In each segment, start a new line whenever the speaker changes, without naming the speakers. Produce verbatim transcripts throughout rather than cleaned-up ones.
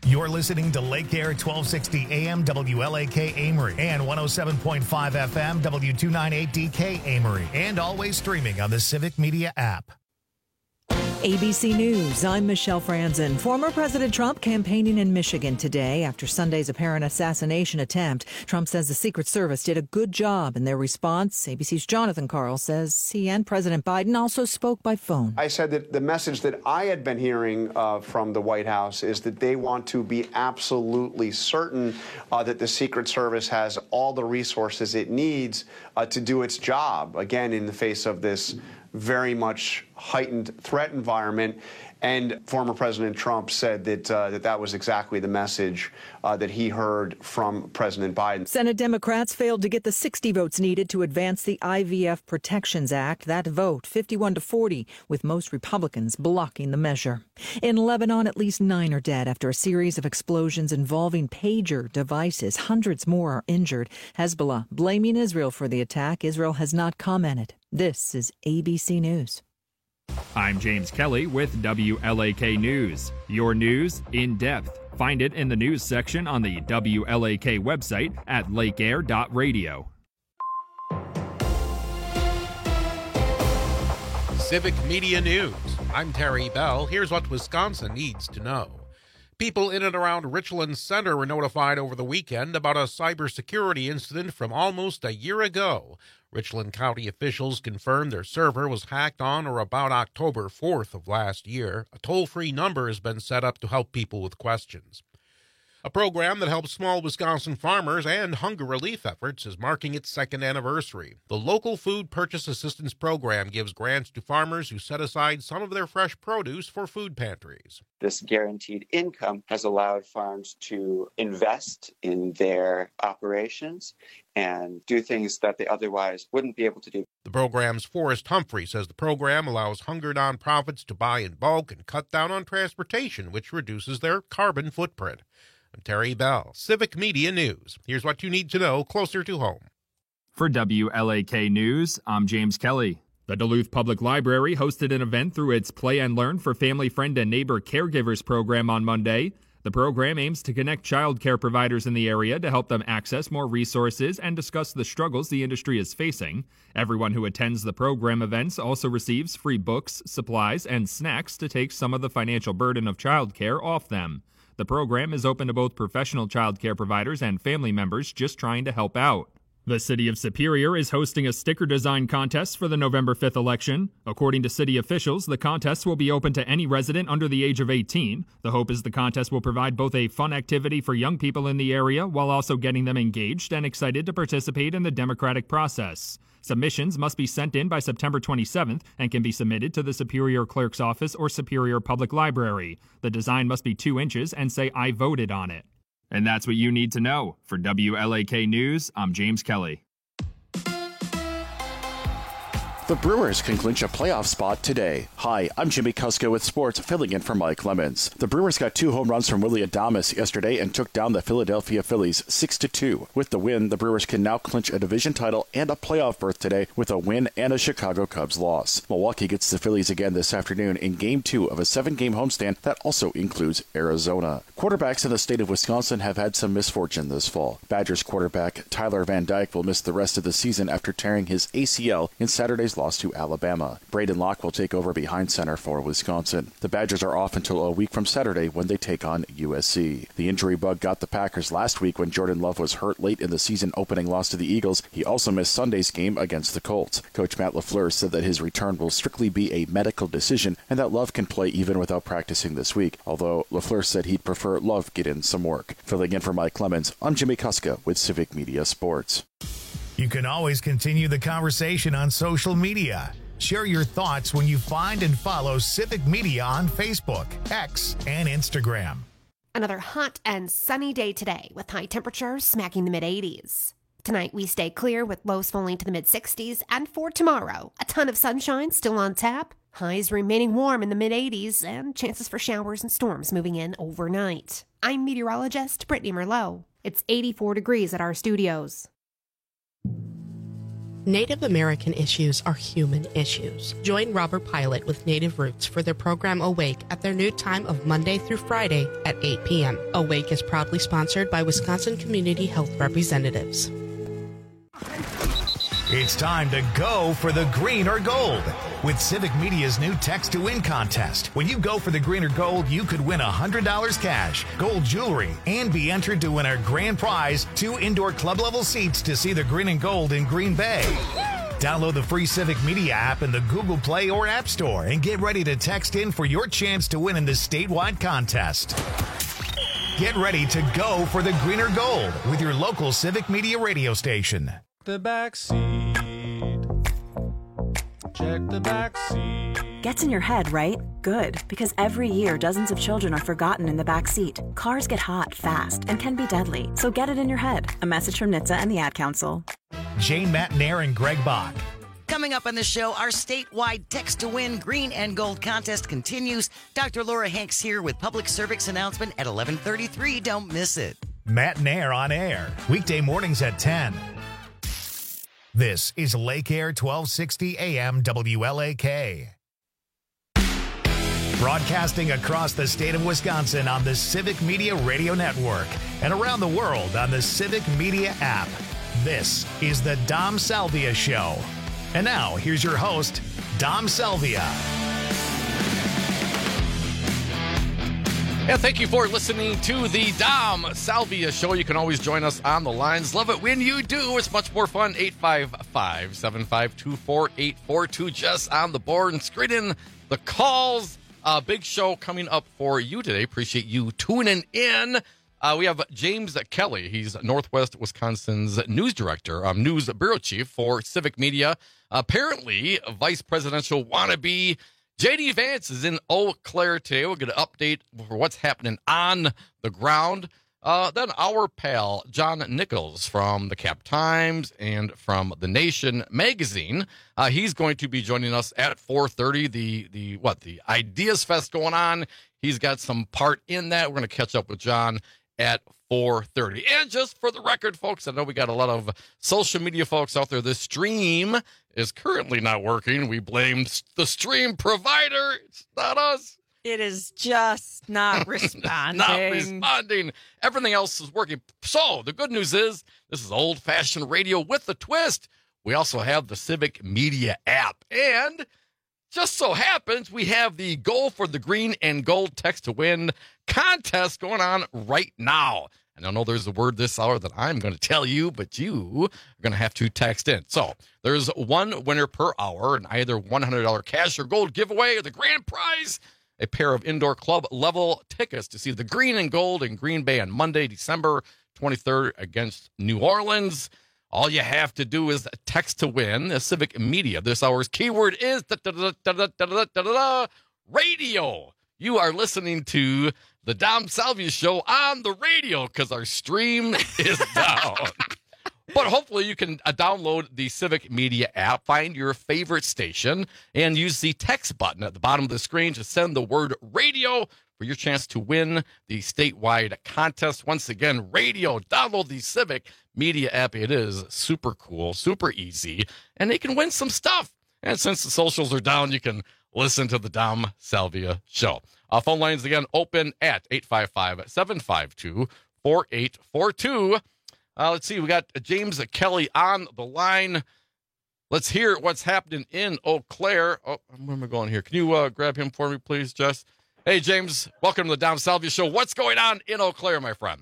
You're listening to Lake Air twelve sixty A M W L A K Amory and one oh seven point five F M W two ninety-eight D K Amory, and always streaming on the Civic Media app.
A B C News, I'm Michelle Franzen. Former President Trump campaigning in Michigan today after Sunday's apparent assassination attempt. Trump says the Secret Service did a good job in their response. A B C's Jonathan Karl says he and President Biden also spoke by phone.
I said that the message that I had been hearing uh, from the White House is that they want to be absolutely certain uh, that the Secret Service has all the resources it needs uh, to do its job, again, in the face of this very much heightened threat environment. And former President Trump said that uh, that, that was exactly the message uh, that he heard from President Biden.
Senate Democrats failed to get the sixty votes needed to advance the I V F Protections Act. That vote, fifty-one to forty, with most Republicans blocking the measure. In Lebanon, at least nine are dead after a series of explosions involving pager devices. Hundreds more are injured. Hezbollah blaming Israel for the attack. Israel has not commented. This is A B C News.
I'm James Kelly with W L A K News. Your news in depth. Find it in the news section on the W L A K website at lake air dot radio.
Civic Media News. I'm Terry Bell. Here's what Wisconsin needs to know. People in and around Richland Center were notified over the weekend about a cybersecurity incident from almost a year ago. Richland County officials confirmed their server was hacked on or about October fourth of last year. A toll-free number has been set up to help people with questions. A program that helps small Wisconsin farmers and hunger relief efforts is marking its second anniversary. The Local Food Purchase Assistance Program gives grants to farmers who set aside some of their fresh produce for food pantries.
This guaranteed income has allowed farms to invest in their operations and do things that they otherwise wouldn't be able to do.
The program's Forrest Humphrey says the program allows hunger nonprofits to buy in bulk and cut down on transportation, which reduces their carbon footprint. I'm Terry Bell, Civic Media News. Here's what you need to know closer to home.
For W L A K News, I'm James Kelly. The Duluth Public Library hosted an event through its Play and Learn for Family, Friend, and Neighbor Caregivers program on Monday. The program aims to connect child care providers in the area to help them access more resources and discuss the struggles the industry is facing. Everyone who attends the program events also receives free books, supplies, and snacks to take some of the financial burden of child care off them. The program is open to both professional child care providers and family members just trying to help out. The City of Superior is hosting a sticker design contest for the November fifth election. According to city officials, the contest will be open to any resident under the age of eighteen. The hope is the contest will provide both a fun activity for young people in the area while also getting them engaged and excited to participate in the democratic process. Submissions must be sent in by September twenty-seventh and can be submitted to the Superior Clerk's Office or Superior Public Library. The design must be two inches and say, "I voted on it." And that's what you need to know. For W L A K News, I'm James Kelly.
The Brewers can clinch a playoff spot today. Hi, I'm Jimmy Kuska with sports, filling in for Mike Lemons. The Brewers got two home runs from Willy Adames yesterday and took down the Philadelphia Phillies six to two. With the win, the Brewers can now clinch a division title and a playoff berth today with a win and a Chicago Cubs loss. Milwaukee gets the Phillies again this afternoon in Game two of a seven-game homestand that also includes Arizona. Quarterbacks in the state of Wisconsin have had some misfortune this fall. Badgers quarterback Tyler Van Dyke will miss the rest of the season after tearing his A C L in Saturday's loss to Alabama. Braden Locke will take over behind center for Wisconsin. The Badgers are off until a week from Saturday when they take on U S C. The injury bug got the Packers last week when Jordan Love was hurt late in the season-opening loss to the Eagles. He also missed Sunday's game against the Colts. Coach Matt LaFleur said that his return will strictly be a medical decision and that Love can play even without practicing this week, although LaFleur said he'd prefer Love get in some work. Filling in for Mike Clemens, I'm Jimmy Kuska with Civic Media Sports.
You can always continue the conversation on social media. Share your thoughts when you find and follow Civic Media on Facebook, X, and Instagram.
Another hot and sunny day today with high temperatures smacking the mid-eighties. Tonight we stay clear with lows falling to the mid-sixties, and for tomorrow, a ton of sunshine still on tap, highs remaining warm in the mid-eighties, and chances for showers and storms moving in overnight. I'm meteorologist Brittany Merlot. It's eighty-four degrees at our studios.
Native American issues are human issues. Join Robert Pilot with Native Roots for their program Awake at their new time of Monday through Friday at eight p.m. Awake is proudly sponsored by Wisconsin Community Health Representatives.
It's time to go for the green or gold with Civic Media's new Text to Win contest. When you go for the green or gold, you could win one hundred dollars cash, gold jewelry, and be entered to win our grand prize, two indoor club-level seats to see the green and gold in Green Bay. Download the free Civic Media app in the Google Play or App Store and get ready to text in for your chance to win in this statewide contest. Get ready to go for the green or gold with your local Civic Media radio station.
The back seat. Check the back seat.
Gets in your head, right? Good, because every year dozens of children are forgotten in the back seat. Cars get hot fast and can be deadly, so get it in your head. A message from N H T S A and the Ad Council.
Jane Matnair and Greg Bach.
Coming up on the show, our statewide Text to Win Green and Gold contest continues. Doctor Laura Hanks here with public service announcement at eleven thirty-three. Don't miss it.
Matnair on air, weekday mornings at ten. This is Lake Air twelve sixty A M W L A K. Broadcasting across the state of Wisconsin on the Civic Media Radio Network and around the world on the Civic Media app. This is the Dom Salvia Show. And now, here's your host, Dom Salvia.
Yeah, thank you for listening to the Dom Salvia Show. You can always join us on the lines. Love it when you do. It's much more fun. eight five five, seven five two, four eight four two. Just on the board and screening the calls. Uh, big show coming up for you today. Appreciate you tuning in. Uh, we have James Kelly. He's Northwest Wisconsin's news director, um, news bureau chief for Civic Media. Apparently, a vice presidential wannabe. J D Vance is in Eau Claire today. We'll get an update for what's happening on the ground. Uh, then our pal, John Nichols from the Cap Times and from The Nation magazine. Uh, he's going to be joining us at four thirty. The, the what, the Ideas Fest going on. He's got some part in that. We're going to catch up with John at four thirty. And just for the record, folks, I know we got a lot of social media folks out there. This stream is currently not working. We blamed the stream provider. It's not us.
It is just not responding.
Not responding. Everything else is working. So the good news is this is old-fashioned radio with a twist. We also have the Civic Media app. And just so happens we have the Goal for the Green and Gold Text to Win contest going on right now. And I know there's a word this hour that I'm going to tell you, but you are going to have to text in. So there's one winner per hour, and either one hundred dollars cash or gold giveaway or the grand prize, a pair of indoor club level tickets to see the Green and Gold in Green Bay on Monday, December twenty-third against New Orleans. All you have to do is text to win. The Civic Media. This hour's keyword is da, da, da, da, da, da, da, da, da, radio. You are listening to the Dom Salvia Show on the radio because our stream is down. But hopefully you can uh, download the Civic Media app, find your favorite station, and use the text button at the bottom of the screen to send the word radio for your chance to win the statewide contest. Once again, radio. Download the Civic Media app. It is super cool, super easy, and they can win some stuff. And since the socials are down, you can listen to the Dom Salvia Show. Uh, phone lines, again, open at eight five five, seven five two, four eight four two. Uh, let's see, we got James Kelly on the line. Let's hear what's happening in Eau Claire. Oh, where am I going here? Can you uh, grab him for me, please, Jess? Hey, James, welcome to the Dom Salvia Show. What's going on in Eau Claire, my friend?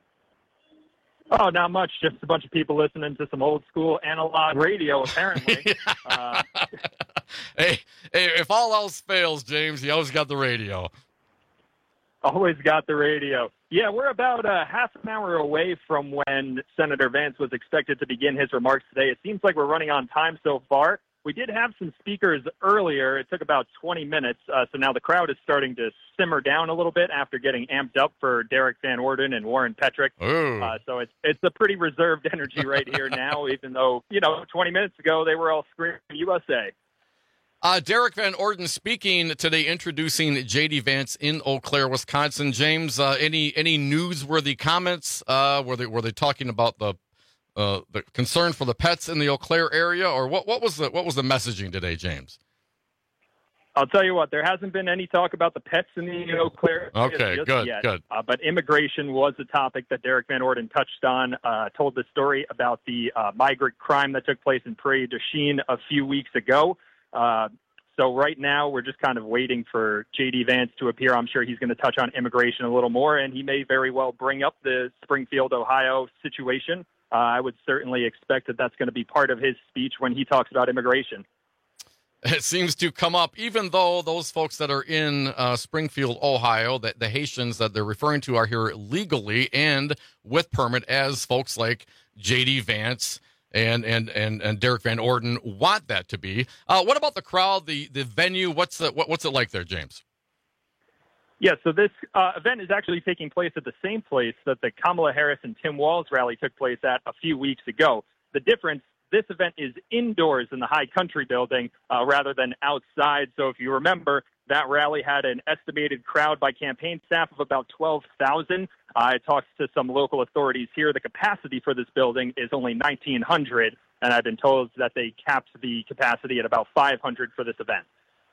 Oh, not much. Just a bunch of people listening to some old school analog radio, apparently. uh,
hey, hey, if all else fails, James, you always got the radio.
Always got the radio. Yeah, we're about a half an hour away from when Senator Vance was expected to begin his remarks today. It seems like we're running on time so far. We did have some speakers earlier. It took about twenty minutes, uh, so now the crowd is starting to simmer down a little bit after getting amped up for Derek Van Orden and Warren Petrick. Uh, so it's it's a pretty reserved energy right here now, even though, you know, twenty minutes ago they were all screaming U S A.
Uh, Derek Van Orden speaking today, introducing J D Vance in Eau Claire, Wisconsin. James, uh, any any newsworthy comments? Uh, were they were they talking about the uh, the concern for the pets in the Eau Claire area, or what? What was the what was the messaging today, James?
I'll tell you what, there hasn't been any talk about the pets in the Eau Claire area
Okay,
just
good,
yet.
good.
Uh, but immigration was a topic that Derek Van Orden touched on, uh, told the story about the uh, migrant crime that took place in Prairie du Chien a few weeks ago. Uh, so right now we're just kind of waiting for J D Vance to appear. I'm sure he's going to touch on immigration a little more, and he may very well bring up the Springfield, Ohio situation. Uh, I would certainly expect that that's going to be part of his speech when he talks about immigration.
It seems to come up, even though those folks that are in uh, Springfield, Ohio, that the Haitians that they're referring to are here legally and with permit, as folks like J D Vance and and and, and Derek Van Orden want that to be. Uh, what about the crowd, the the venue? What's the, what, what's it like there, James?
Yeah, so this uh, event is actually taking place at the same place that the Kamala Harris and Tim Walz rally took place at a few weeks ago. The difference, this event is indoors in the High Country building uh, rather than outside. So if you remember, that rally had an estimated crowd by campaign staff of about twelve thousand. Uh, I talked to some local authorities here. The capacity for this building is only nineteen hundred, and I've been told that they capped the capacity at about five hundred for this event.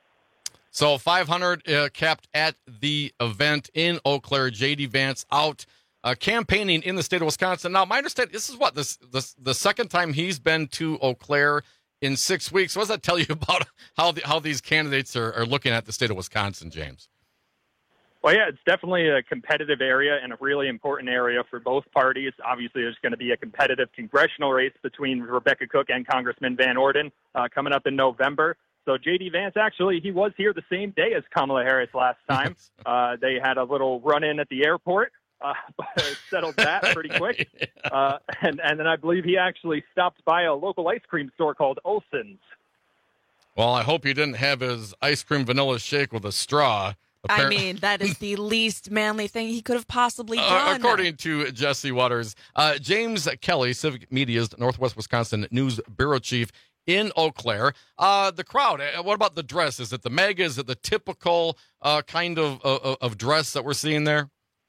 So five hundred uh, capped at the event in Eau Claire. J D Vance out Uh, campaigning in the state of Wisconsin. Now, my understanding, this is what, this, this the second time he's been to Eau Claire in six weeks. What does that tell you about how the, how these candidates are, are looking at the state of Wisconsin, James?
Well, yeah, it's definitely a competitive area and a really important area for both parties. Obviously, there's going to be a competitive congressional race between Rebecca Cook and Congressman Van Orden uh, coming up in November. So J D Vance, actually, he was here the same day as Kamala Harris last time. uh, they had a little run-in at the airport. Uh, but settled that pretty quick. Uh, and, and then I believe he actually stopped by a local ice cream store called Olson's.
Well, I hope he didn't have his ice cream vanilla shake with a straw.
I mean, that is the least manly thing he could have possibly done.
Uh, according to Jesse Waters. Uh, James Kelly, Civic Media's Northwest Wisconsin News Bureau Chief in Eau Claire. Uh, the crowd, uh, what about the dress? Is it the mega? Is it the typical uh, kind of, uh, of dress that we're seeing there?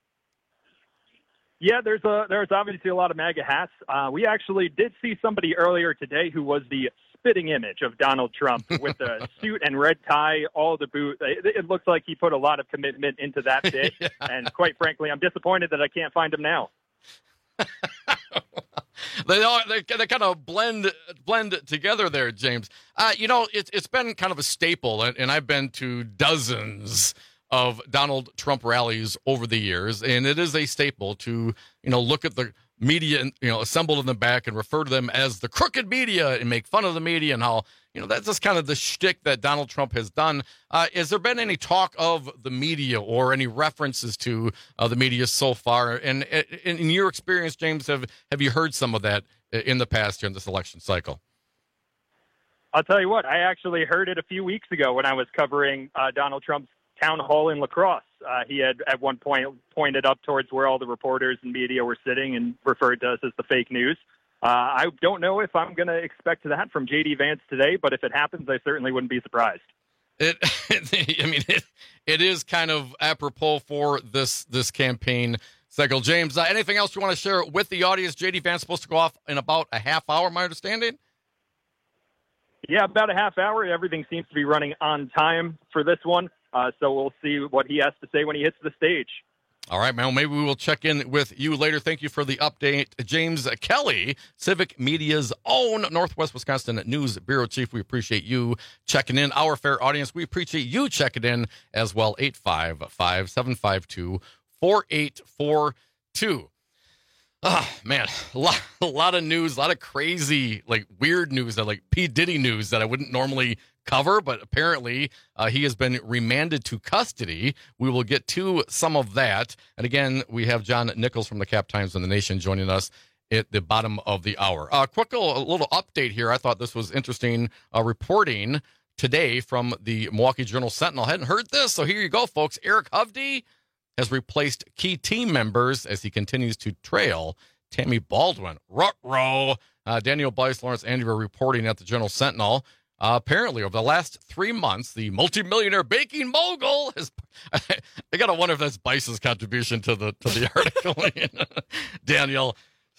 Yeah, there's a there's obviously a lot of MAGA hats. Uh, we actually did see somebody earlier today who was the spitting image of Donald Trump with a suit and red tie, all the boot. It, it looks like he put a lot of commitment into that bit. yeah. And quite frankly, I'm disappointed that I can't find him now.
They all they, they kind of blend blend together there, James. Uh, you know, it's it's been kind of a staple, and, and I've been to dozens of Donald Trump rallies over the years, and it is a staple to, you know, look at the media, you know, assembled in the back and refer to them as the crooked media and make fun of the media and how, you know, that's just kind of the shtick that Donald Trump has done. Uh, has there been any talk of the media or any references to uh, the media so far? And, and in your experience, James, have have you heard some of that in the past during this election cycle?
I'll tell you what, I actually heard it a few weeks ago when I was covering uh, Donald Trump's town hall in La Crosse. Uh, he had at one point pointed up towards where all the reporters and media were sitting and referred to us as the fake news. Uh, I don't know if I'm going to expect that from J D Vance today, but if it happens, I certainly wouldn't be surprised.
It, I mean, it, it is kind of apropos for this this campaign cycle. James, uh, anything else you want to share with the audience? J D Vance supposed to go off in about a half hour, my understanding?
Yeah, about a half hour. Everything seems to be running on time for this one. Uh, so we'll see what he has to say when he hits the stage.
All right, man. Maybe we will check in with you later. Thank you for the update. James Kelly, Civic Media's own Northwest Wisconsin News Bureau Chief. We appreciate you checking in. Our fair audience, we appreciate you checking in as well. eight five five, seven five two, four eight four two. Oh, man, a lot, a lot of news, a lot of crazy, like weird news, that like P. Diddy news that I wouldn't normally cover, but apparently uh, he has been remanded to custody. We will get to some of that. And again, we have John Nichols from the Cap Times and the Nation joining us at the bottom of the hour. Uh, quick little, a little update here. I thought this was interesting uh, reporting today from the Milwaukee Journal Sentinel. I hadn't heard this, so here you go, folks. Eric Hovde has replaced key team members as he continues to trail Tammy Baldwin. Ruh-roh. Uh, Daniel Bice, Lawrence Andrew reporting at the Journal Sentinel. Uh, apparently, over the last three months, the multimillionaire baking mogul has. I gotta wonder if that's Bice's contribution to the to the article. Daniel,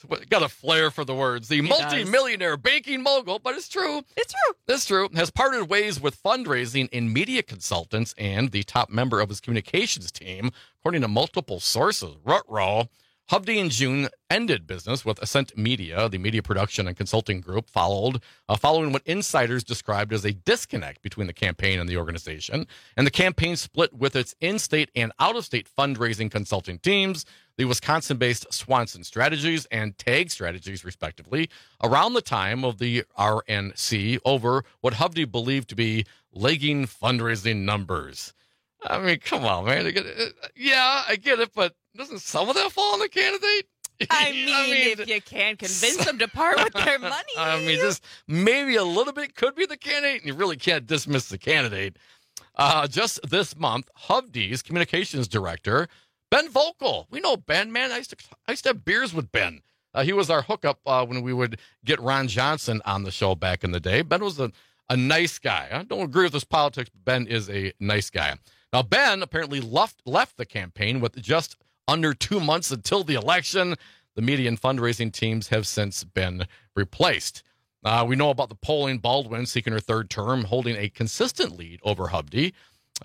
got a flair for the words. The
He
multi-millionaire banking mogul, but it's true.
It's true.
It's true. Has parted ways with fundraising and media consultants and the top member of his communications team, according to multiple sources. Rutrow. Hovde in June ended business with Ascent Media, the media production and consulting group, followed uh, following what insiders described as a disconnect between the campaign and the organization. And the campaign split with its in-state and out-of-state fundraising consulting teams, the Wisconsin-based Swanson Strategies and Tag Strategies, respectively, around the time of the R N C over what Hovde believed to be lagging fundraising numbers. I mean, come on, man. I get it. Yeah, I get it, but doesn't some of that fall on the candidate?
I mean, I mean if you can convince them to part with their money.
I mean, just maybe a little bit could be the candidate, and you really can't dismiss the candidate. Uh, just this month, Hovde's communications director, Ben Volkel. We know Ben, man. I used to, I used to have beers with Ben. Uh, he was our hookup uh, when we would get Ron Johnson on the show back in the day. Ben was a, a nice guy. I don't agree with his politics, but Ben is a nice guy. Now, Ben apparently left, left the campaign with just under two months until the election. The media and fundraising teams have since been replaced. Uh, we know about the polling. Baldwin seeking her third term, holding a consistent lead over Hovde.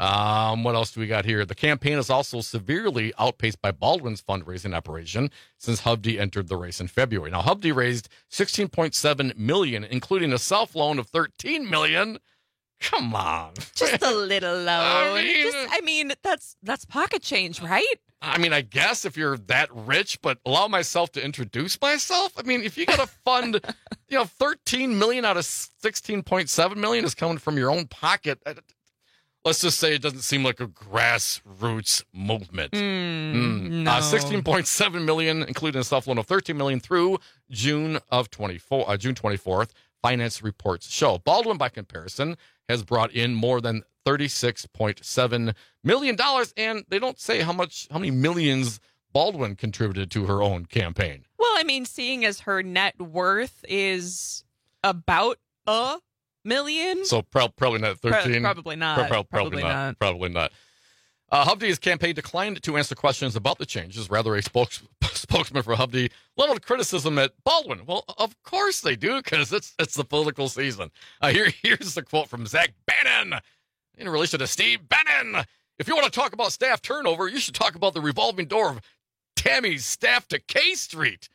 Um, what else do we got here? The campaign is also severely outpaced by Baldwin's fundraising operation since Hovde entered the race in February. Now, Hovde raised sixteen point seven million dollars, including a self-loan of thirteen million dollars. Come on.
Just a little loan. I mean, Just, I mean, that's that's pocket change, right?
I mean, I guess if you're that rich, but allow myself to introduce myself. I mean, if you got to fund, you know, thirteen million out of sixteen point seven million is coming from your own pocket. Let's just say it doesn't seem like a grassroots movement.
Mm,
mm.
No.
Uh, sixteen point seven million, including a self-loan of thirteen million through June of twenty-four, uh, June twenty-fourth. Finance reports show. Baldwin, by comparison, has brought in more than thirty-six point seven million dollars, and they don't say how much, how many millions Baldwin contributed to her own campaign.
Well, I mean, seeing as her net worth is about a million,
so pro- probably not thirteen.
Pro- probably not.
Pro- pro- probably,
probably
not.
not.
Probably not. Uh, Hovde's campaign declined to answer questions about the changes. Rather, a spokes- spokesman for Hovde leveled criticism at Baldwin. Well, of course they do, because it's it's the political season. Uh, here, here's the quote from Zach Bannon in relation to Steve Bannon. If you want to talk about staff turnover, you should talk about the revolving door of Tammy's staff to K Street.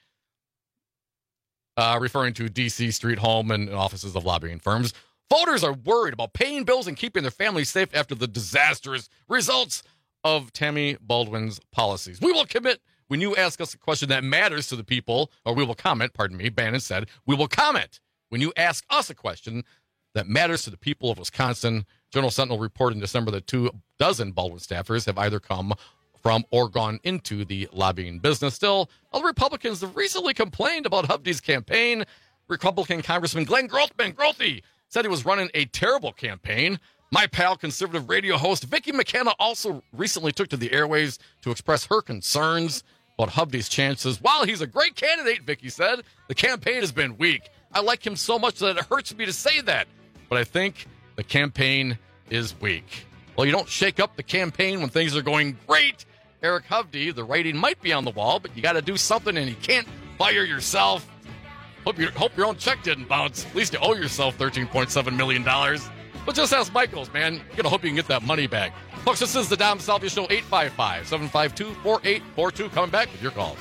Uh, referring to D C Street home and offices of lobbying firms. Voters are worried about paying bills and keeping their families safe after the disastrous results of Tammy Baldwin's policies. We will commit when you ask us a question that matters to the people, or we will comment, pardon me, Bannon said, we will comment when you ask us a question that matters to the people of Wisconsin. Journal Sentinel reported in December that two dozen Baldwin staffers have either come from or gone into the lobbying business. Still, other Republicans have recently complained about Hovde's campaign. Republican Congressman Glenn Grothman, Grothy, said he was running a terrible campaign. My pal, conservative radio host Vicky McKenna, also recently took to the airwaves to express her concerns about Hovde's chances. While he's a great candidate, Vicky said, the campaign has been weak. I like him so much that it hurts me to say that, but I think the campaign is weak. Well, you don't shake up the campaign when things are going great. Eric Hovde, the writing might be on the wall, but you got to do something, and you can't fire yourself. Hope, you, hope your own check didn't bounce. At least you owe yourself thirteen point seven million dollars. But just ask Michaels, man. You're going to hope you can get that money back. Folks, this is the Dom Salvia Show, eight five five, seven five two, four eight four two. Coming back with your calls.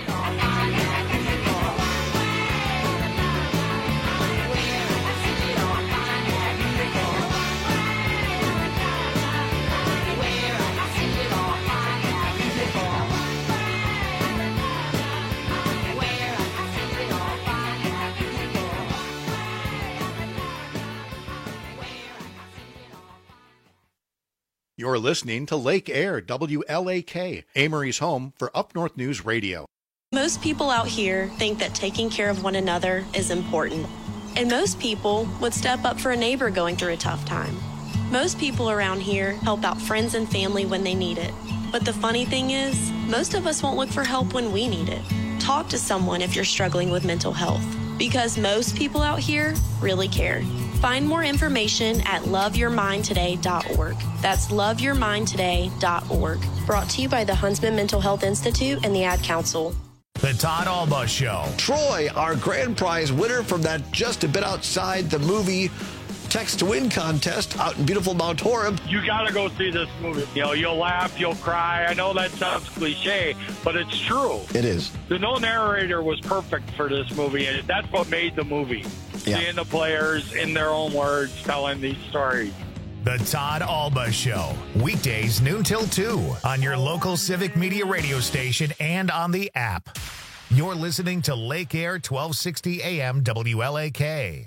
You're listening to Lake Air, W L A K, Amory's home for Up North News Radio.
Most people out here think that taking care of one another is important. And most people would step up for a neighbor going through a tough time. Most people around here help out friends and family when they need it. But the funny thing is, most of us won't look for help when we need it. Talk to someone if you're struggling with mental health, because most people out here really care. Find more information at love your mind today dot org. That's love your mind today dot org. Brought to you by the Huntsman Mental Health Institute and the Ad Council.
The Todd Alba Show.
Troy, our grand prize winner from that Just a Bit Outside the Movie Text to Win contest out in beautiful Mount Horeb.
You got to go see this movie. You know, you'll laugh, you'll cry. I know that sounds cliche, but it's true.
It is.
The no narrator was perfect for this movie, and that's what made the movie.
Yeah.
Seeing the players in their own words telling these stories.
The Todd Alba Show. Weekdays noon till two on your local Civic Media radio station and on the app. You're listening to Lake Air twelve sixty A M W L A K.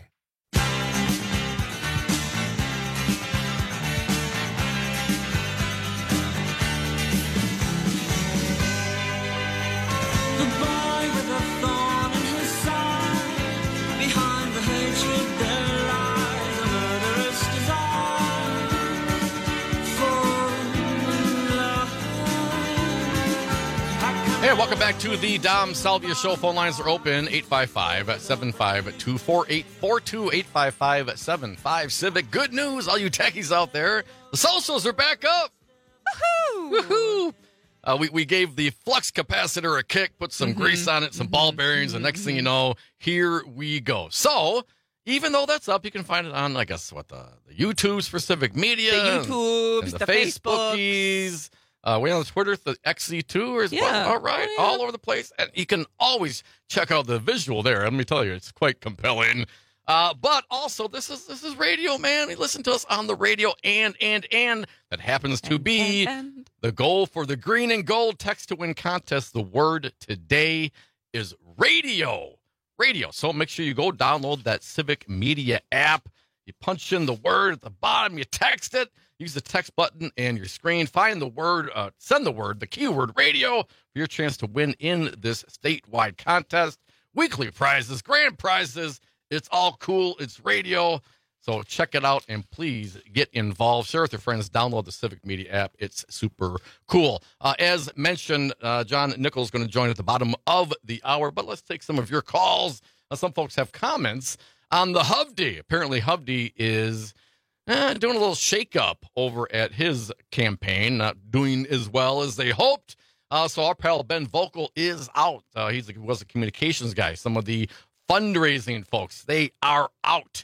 Hey, welcome back to the Dom Salvia Show. Phone lines are open, eight five five, seven five two, four eight four two, eight five five, seven five Civic. Good news, all you techies out there. The socials are back up. Woohoo! Woohoo! Uh, we, we gave the flux capacitor a kick, put some mm-hmm. grease on it, some mm-hmm. ball bearings, and next thing you know, here we go. So, even though that's up, you can find it on, I guess, what, the, the YouTubes for Civic Media.
The YouTubes,
and the,
the
Facebookies. Uh, we on Twitter, the X Z two is
yeah.
all right, oh, yeah. all over the place. And you can always check out the visual there. Let me tell you, it's quite compelling. Uh, but also, this is this is radio, man. We listen to us on the radio, and, and, and that happens to
and,
be
and, and.
the goal for the Green and Gold Text to Win contest. The word today is radio. Radio. So make sure you go download that Civic Media app. You punch in the word at the bottom, you text it. Use the text button and your screen. Find the word, uh, send the word, the keyword radio for your chance to win in this statewide contest. Weekly prizes, grand prizes. It's all cool. It's radio. So check it out and please get involved. Share with your friends. Download the Civic Media app. It's super cool. Uh, as mentioned, uh, John Nichols is going to join at the bottom of the hour. But let's take some of your calls. Uh, some folks have comments on the Hovde. Apparently, Hovde is Eh, doing a little shake-up over at his campaign, not doing as well as they hoped. Uh, so our pal Ben Vocal is out. Uh, he's, he was a communications guy. Some of the fundraising folks, they are out.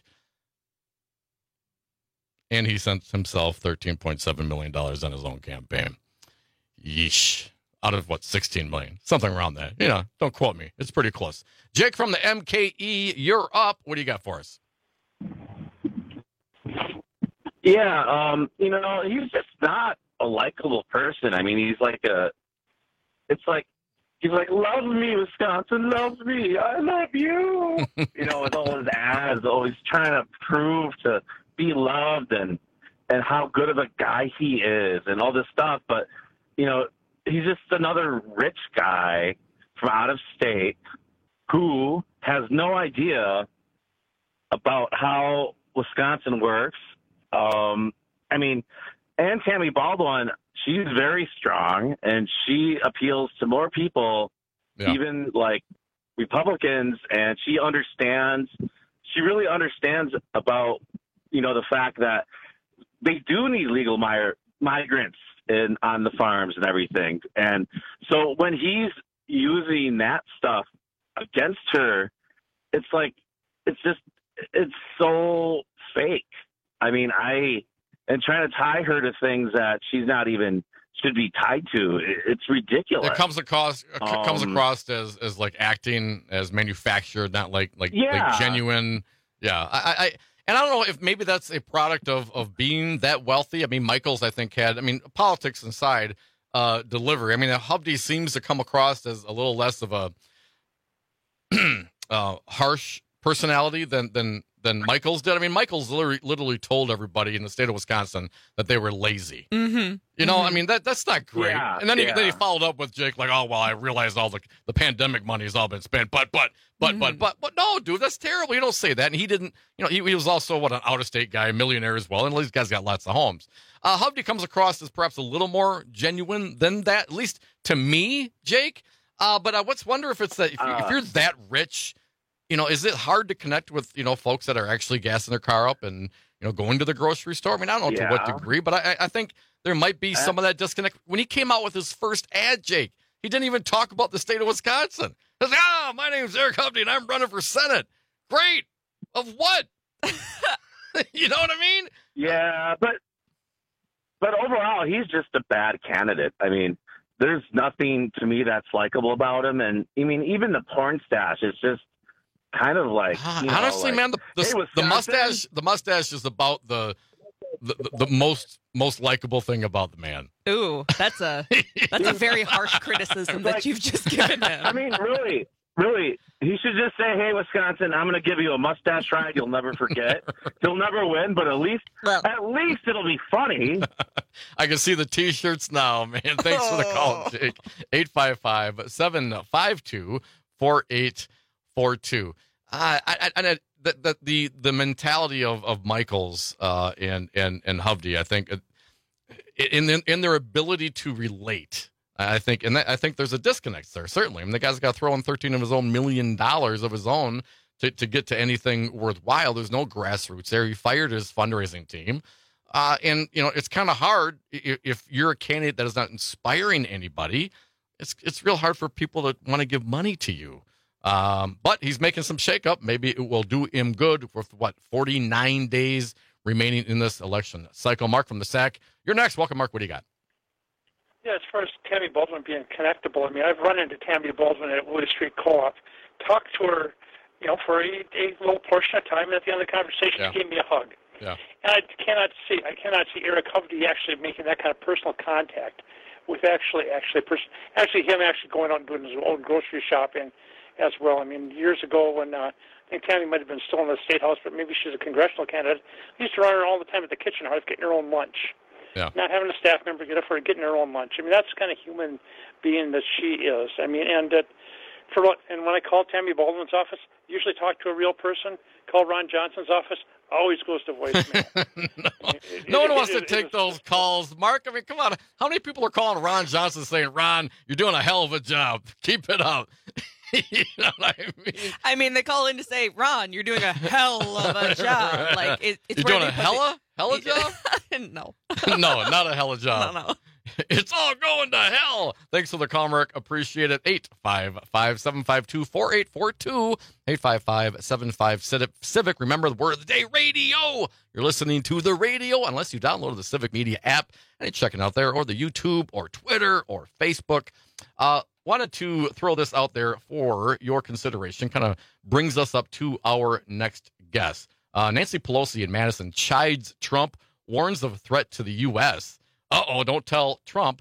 And he sent himself thirteen point seven million dollars on his own campaign. Yeesh. Out of, what, sixteen million dollars? Something around that. You know, don't quote me. It's pretty close. Jake from the M K E, you're up. What do you got for us?
Yeah, um, you know, he's just not a likable person. I mean, he's like a, it's like, he's like, love me, Wisconsin, love me, I love you. You know, with all his ads, always trying to prove to be loved and, and how good of a guy he is and all this stuff. But, you know, he's just another rich guy from out of state who has no idea about how Wisconsin works. Um, I mean, and Tammy Baldwin, she's very strong, and she appeals to more people, yeah. even like Republicans, and she understands, she really understands about, you know, the fact that they do need legal mi- migrants in, on the farms and everything. And so when he's using that stuff against her, it's like, it's just, it's so fake. I mean, I and trying to tie her to things that she's not even should be tied to. It's ridiculous.
It comes across it
um,
comes across as, as like acting as manufactured, not like like,
yeah.
like genuine. Yeah, I, I and I don't know if maybe that's a product of of being that wealthy. I mean, Michaels, I think, had. I mean, politics aside, uh, delivery. I mean, Hovde seems to come across as a little less of a uh, harsh personality than than. than Michaels did. I mean, Michaels literally, literally told everybody in the state of Wisconsin that they were lazy.
Mm-hmm.
You know,
mm-hmm.
I mean, that that's not great.
Yeah,
and then he,
yeah.
then he followed up with Jake like, oh, well, I realized all the, the pandemic money has all been spent. But, but, but, mm-hmm. but, but, but, no, dude, that's terrible. You don't say that. And he didn't, you know, he, he was also, what, an out-of-state guy, a millionaire as well. And these guys got lots of homes. Uh, Hovde comes across as perhaps a little more genuine than that, at least to me, Jake. Uh, but I what's wonder if it's that, if, you,
uh,
if you're that rich, you know, is it hard to connect with, you know, folks that are actually gassing their car up and, you know, going to the grocery store? I mean, I don't know
yeah.
to what degree, but I, I think there might be some of that disconnect. When he came out with his first ad, Jake, he didn't even talk about the state of Wisconsin. Ah, my name's Eric Hovde, and I'm running for Senate. Great. Of what? You know what I mean?
Yeah, but but overall, he's just a bad candidate. I mean, there's nothing to me that's likable about him. And, I mean, even the porn stash is just kind of like, you know,
honestly,
like,
man, the, the,
hey,
the mustache the mustache is about the the, the, the most most likable thing about the man.
Ooh, that's a that's a very harsh criticism that
Like-
you've just given him.
I mean, really, really, he should just say, hey, Wisconsin, I'm going to give you a mustache ride you'll never forget. He'll never win, but at least, at least it'll be funny.
I can see the T-shirts now, man. Thanks for the call, Jake. eight five five, seven five two, four eight four two. Uh, I, I, I, the, the, the, the mentality of, of Michaels uh, and, and, and Hovde, I think, uh, in, in, in their ability to relate, I think, and that, I think there's a disconnect there, certainly. I mean, the guy's got to throw in thirteen of his own million dollars of his own to, to get to anything worthwhile. There's no grassroots there. He fired his fundraising team. Uh, and, you know, it's kind of hard if, if you're a candidate that is not inspiring anybody. It's it's real hard for people to want to give money to you. Um, but he's making some shakeup. Maybe it will do him good with, what, forty-nine days remaining in this election cycle. Mark from the S A C, you're next. Welcome, Mark. What do you got?
Yeah, as far as Tammy Baldwin being connectable, I mean, I've run into Tammy Baldwin at Wood Street Co-op, talked to her, you know, for a, a little portion of time, and at the end of the conversation,
Yeah.
she gave me a hug.
Yeah.
And I cannot see, I cannot see Eric Hovde actually making that kind of personal contact with actually, actually, pers- actually him actually going out and doing his own grocery shopping as well. I mean, years ago when uh, I think Tammy might have been still in the state house, but maybe she's a congressional candidate, I used to run her all the time at the kitchen hearth getting her own lunch.
Yeah.
Not having a staff member get up for her, getting her own lunch. I mean, that's the kind of human being that she is. I mean, and that for what? And when I call Tammy Baldwin's office, usually talk to a real person. Call Ron Johnson's office, always goes to voicemail.
no no one wants to take those calls. Mark, I mean, come on. How many people are calling Ron Johnson saying, Ron, you're doing a hell of a job. Keep it up. You know what I mean?
I mean, they call in to say, Ron, you're doing a hell of a job.
Right.
Like it, it's
You're
where
doing
they
a
put
hella?
the-
Hella job?
no.
No, not a hella job.
No, no.
It's all going to hell. Thanks for the call, Mark. Appreciate it. eight five five, seven five two, four eight four two. eight five five, seven five Civic. Remember the word of the day, radio. You're listening to the radio unless you download the Civic Media app and check it out there, or the YouTube or Twitter or Facebook. Uh, wanted to throw this out there for your consideration. Kind of brings us up to our next guest. Uh, Nancy Pelosi in Madison chides Trump, warns of a threat to the U S Uh-oh, don't tell Trump.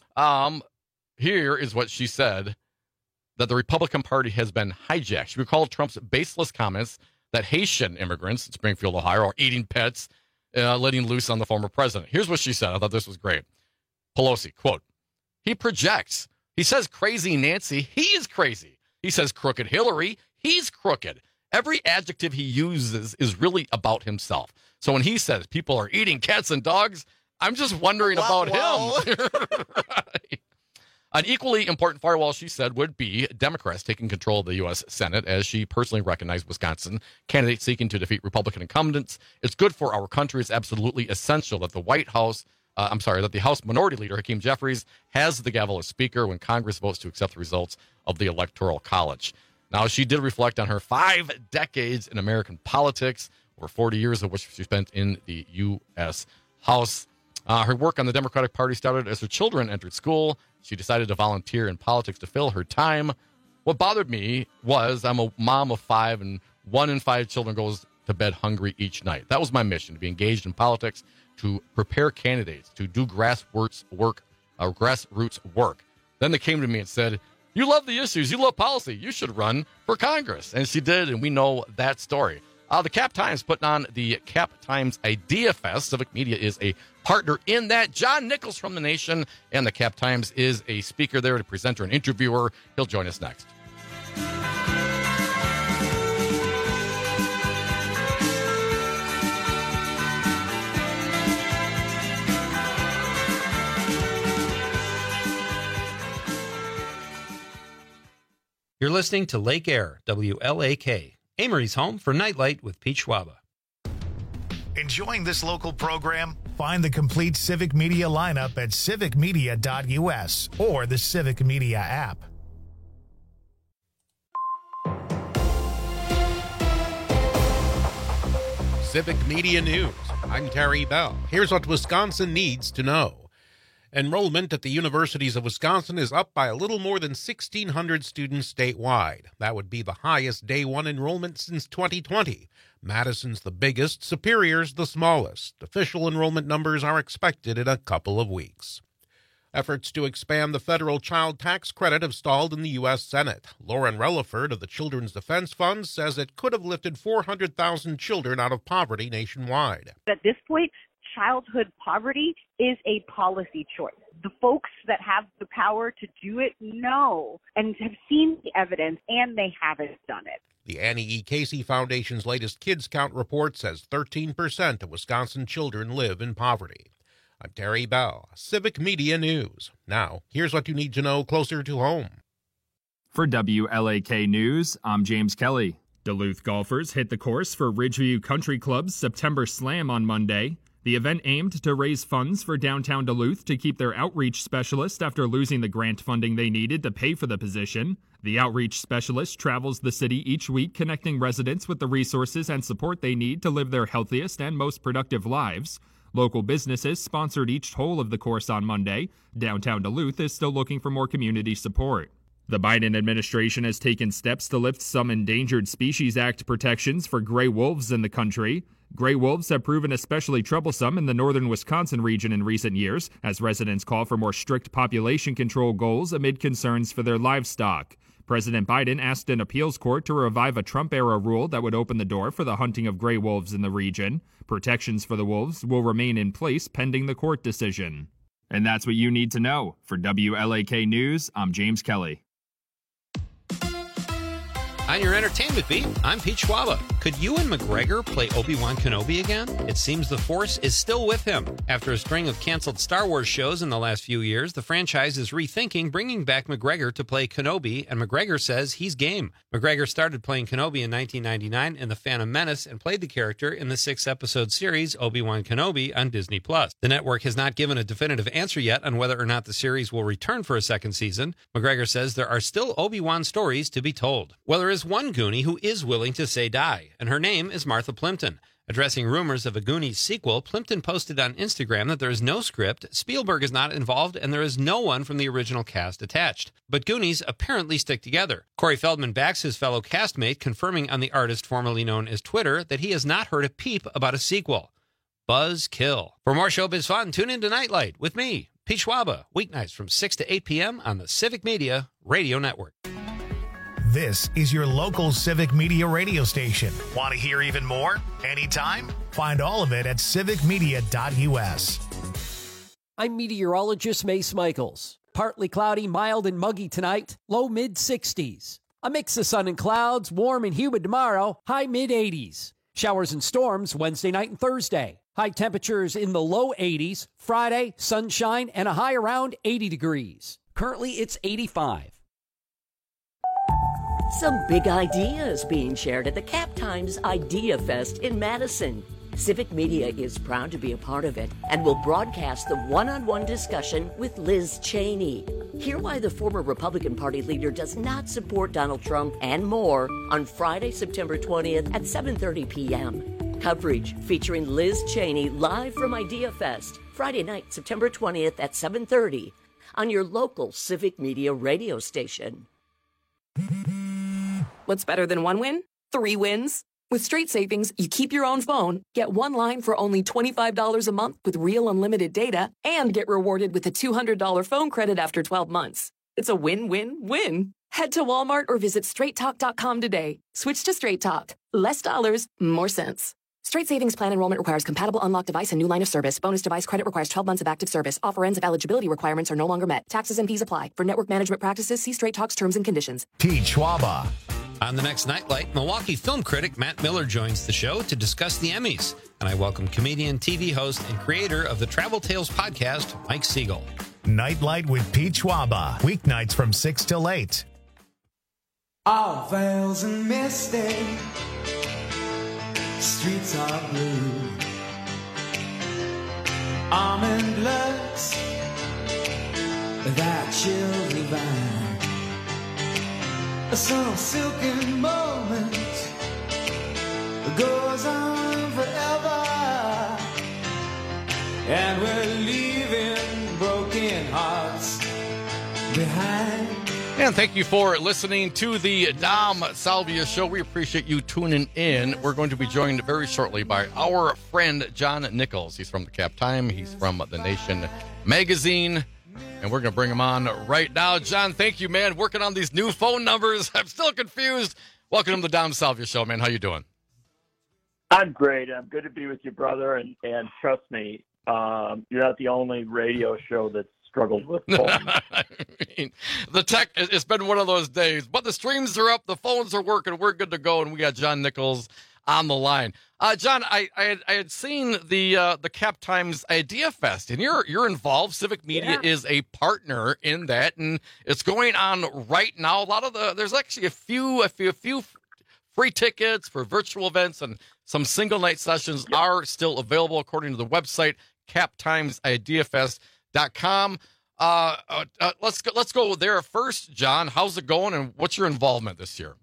Um, here is what she said, that the Republican Party has been hijacked. She recalled Trump's baseless comments that Haitian immigrants in Springfield, Ohio, are eating pets, uh, letting loose on the former president. Here's what she said. I thought this was great. Pelosi, quote, he projects. He says crazy Nancy. He is crazy. He says crooked Hillary. He's crooked. Every adjective he uses is really about himself. So when he says people are eating cats and dogs, I'm just wondering
Wow,
about
wow.
him. Right. An equally important firewall, she said, would be Democrats taking control of the U S Senate, as she personally recognized Wisconsin candidates seeking to defeat Republican incumbents. It's good for our country. It's absolutely essential that the White House, uh, I'm sorry, that the House Minority Leader, Hakeem Jeffries, has the gavel as Speaker when Congress votes to accept the results of the Electoral College. Now, she did reflect on her five decades in American politics, or forty years of which she spent in the U S House. Uh, her work on the Democratic Party started as her children entered school. She decided to volunteer in politics to fill her time. What bothered me was I'm a mom of five, and one in five children goes to bed hungry each night. That was my mission, to be engaged in politics, to prepare candidates, to do grassroots work, uh, grassroots work. Then they came to me and said, you love the issues, you love policy, you should run for Congress. And she did, and we know that story. Uh, the Cap Times putting on the Cap Times Idea Fest. Civic Media is a partner in that. John Nichols from The Nation and the Cap Times is a speaker there, a presenter, an interviewer. He'll join us next.
You're listening to Lake Air, W L A K, Amory's home for Nightlight with Pete Schwaba.
Enjoying this local program? Find the complete Civic Media lineup at civic media dot U S or the Civic Media app.
Civic Media News. I'm Terry Bell. Here's what Wisconsin needs to know. Enrollment at the universities of Wisconsin is up by a little more than sixteen hundred students statewide. That would be the highest day one enrollment since twenty twenty. Madison's the biggest, Superior's the smallest. Official enrollment numbers are expected in a couple of weeks. Efforts to expand the federal child tax credit have stalled in the U S Senate. Lauren Relaford of the Children's Defense Fund says it could have lifted four hundred thousand children out of poverty nationwide.
At this point, childhood poverty is a policy choice. The folks that have the power to do it know and have seen the evidence, and they haven't done it.
The Annie E. Casey Foundation's latest Kids Count report says thirteen percent of Wisconsin children live in poverty. I'm Terry Bell, Civic Media News. Now, here's what you need to know closer to home.
For W L A K News, I'm James Kelly. Duluth golfers hit the course for Ridgeview Country Club's September Slam on Monday. The event aimed to raise funds for downtown Duluth to keep their outreach specialist after losing the grant funding they needed to pay for the position. The outreach specialist travels the city each week, connecting residents with the resources and support they need to live their healthiest and most productive lives. Local businesses sponsored each hole of the course on Monday. Downtown Duluth is still looking for more community support. The Biden administration has taken steps to lift some Endangered Species Act protections for gray wolves in the country. Gray wolves have proven especially troublesome in the northern Wisconsin region in recent years, as residents call for more strict population control goals amid concerns for their livestock. President Biden asked an appeals court to revive a Trump-era rule that would open the door for the hunting of gray wolves in the region. Protections for the wolves will remain in place pending the court decision. And that's what you need to know. For W L A K News, I'm James Kelly.
On your entertainment beat, I'm Pete Schwaba. Could Ewan McGregor play Obi-Wan Kenobi again? It seems the Force is still with him. After a string of canceled Star Wars shows in the last few years, the franchise is rethinking bringing back McGregor to play Kenobi, and McGregor says he's game. McGregor started playing Kenobi in nineteen ninety-nine in The Phantom Menace and played the character in the six-episode series Obi-Wan Kenobi on Disney plus. The network has not given a definitive answer yet on whether or not the series will return for a second season. McGregor says there are still Obi-Wan stories to be told. Well, there is one Goonie who is willing to say die, and her name is Martha Plimpton. Addressing rumors of a Goonies sequel, Plimpton posted on Instagram that there is no script, Spielberg is not involved, and there is no one from the original cast attached. But Goonies apparently stick together. Corey Feldman backs his fellow castmate, confirming on the artist formerly known as Twitter that he has not heard a peep about a sequel. Buzz kill. For more showbiz fun, tune in to Nightlight with me, Pete Schwaba, weeknights from six to eight p.m. on the Civic Media Radio Network.
This is your local Civic Media radio station. Want to hear even more? Anytime? Find all of it at civic media dot u s.
I'm meteorologist Mace Michaels. Partly cloudy, mild and muggy tonight, low mid sixties. A mix of sun and clouds, warm and humid tomorrow, high mid eighties. Showers and storms Wednesday night and Thursday. High temperatures in the low eighties. Friday, sunshine and a high around eighty degrees. Currently, it's eighty-five.
Some big ideas being shared at the Cap Times Idea Fest in Madison. Civic Media is proud to be a part of it and will broadcast the one-on-one discussion with Liz Cheney. Hear why the former Republican Party leader does not support Donald Trump and more on Friday, September twentieth at seven thirty p.m. Coverage featuring Liz Cheney live from Idea Fest, Friday night, September twentieth at seven thirty on your local Civic Media radio station.
What's better than one win? Three wins. With Straight Savings, you keep your own phone, get one line for only twenty-five dollars a month with real unlimited data, and get rewarded with a two hundred dollars phone credit after twelve months. It's a win-win-win. Head to Walmart or visit straight talk dot com today. Switch to Straight Talk. Less dollars, more sense. Straight Savings Plan enrollment requires compatible unlocked device and new line of service. Bonus device credit requires twelve months of active service. Offer ends if eligibility requirements are no longer met. Taxes and fees apply. For network management practices, see Straight Talk's terms and conditions.
Pete Schwaba.
On the next Nightlight, Milwaukee film critic Matt Miller joins the show to discuss the Emmys. And I welcome comedian, T V host, and creator of the Travel Tales podcast, Mike Siegel.
Nightlight with Pete Schwaba. Weeknights from six till eight.
All veils and misty, streets are blue. Almond looks, that chill divine. Some silken moment goes on forever, and we're leaving broken hearts behind.
And thank you for listening to the Dom Salvia Show. We appreciate you tuning in. We're going to be joined very shortly by our friend John Nichols. He's from the Cap Time. He's from The Nation magazine. And we're going to bring him on right now. John, thank you, man. Working on these new phone numbers. I'm still confused. Welcome to the Dom Salvia Show, man. How you doing?
I'm great. I'm good to be with you, brother. And, and trust me, um, you're not the only radio show that's struggled with phones.
I mean, the tech, it's been one of those days, but the streams are up, the phones are working, we're good to go, and we got John Nichols on the line. Uh, John, I, I, had, I had seen the uh, the Cap Times Idea Fest, and you're you're involved. Civic Media
Yeah.
is a partner in that, and it's going on right now. A lot of the there's actually a few a few, a few free tickets for virtual events, and some single night sessions yep. are still available according to the website cap times idea fest dot com. Uh, uh, uh, let's go, let's go there first, John. How's it going, and what's your involvement this year?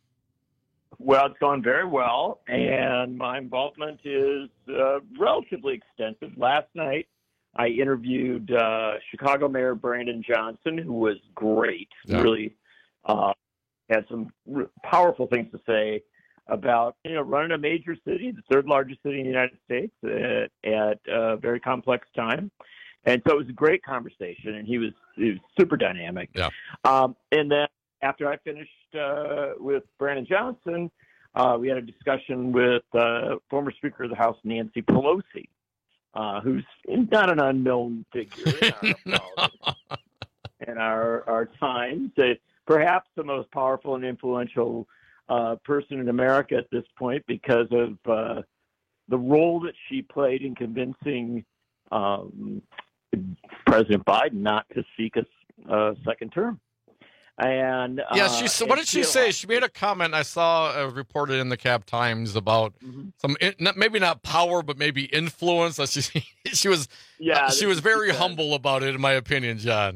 Well, it's going very well, and my involvement is uh, relatively extensive. Last night, I interviewed uh, Chicago Mayor Brandon Johnson, who was great.
Yeah.
Really uh, had some r- powerful things to say about, you know, running a major city, the third largest city in the United States, at, at a very complex time. And so it was a great conversation, and he was, he was super dynamic.
Yeah.
Um, and then after I finished uh, with Brandon Johnson, uh, we had a discussion with uh, former Speaker of the House, Nancy Pelosi, uh, who's not an unknown figure in our, in our, our times. Uh, perhaps the most powerful and influential uh, person in America at this point because of uh, the role that she played in convincing um, President Biden not to seek a uh, second term. And uh,
yeah, she. So what did she
she
say? She made a comment. I saw uh, reported in the Cap Times about mm-hmm. some, not, maybe not power, but maybe influence. She she was
yeah,
uh, she was very
she
humble about it, in my opinion, John.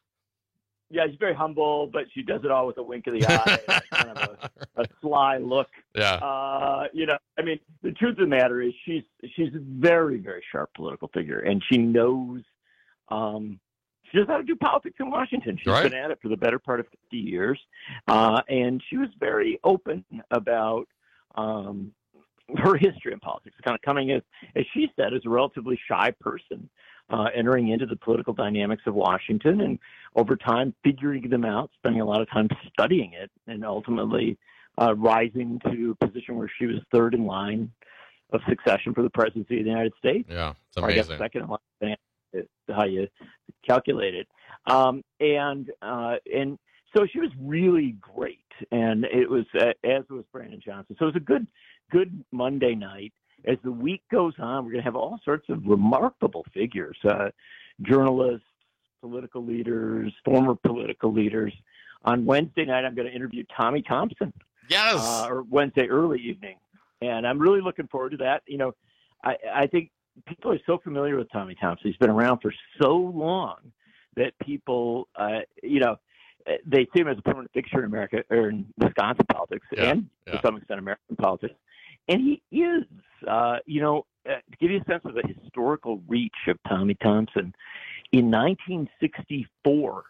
Yeah, she's very humble, but she does it all with a wink of the eye, and kind of a, a sly look.
Yeah.
Uh, you know, I mean, the truth of the matter is, she's she's a very very sharp political figure, and she knows. Um, she knows how to do politics in Washington. She's
right.
been at it for the better part of fifty years. Uh, and she was very open about um, her history in politics, kind of coming as, as she said, as a relatively shy person, uh, entering into the political dynamics of Washington and over time figuring them out, spending a lot of time studying it, and ultimately uh, rising to a position where she was third in line of succession for the presidency of the United States.
Yeah, it's
or I guess
amazing.
second in line. How you calculate it, um, and uh, and so she was really great, and it was uh, as was Brandon Johnson. So it was a good good Monday night. As the week goes on, we're going to have all sorts of remarkable figures, uh, journalists, political leaders, former political leaders. On Wednesday night, I'm going to interview Tommy Thompson.
Yes,
uh, or Wednesday early evening, and I'm really looking forward to that. You know, I, I think. People are so familiar with Tommy Thompson. He's been around for so long that people, uh, you know, they see him as a permanent fixture in America or in Wisconsin politics
yeah,
and
yeah.
to some extent American politics. And he is, uh, you know, uh, to give you a sense of the historical reach of Tommy Thompson, in nineteen sixty-four,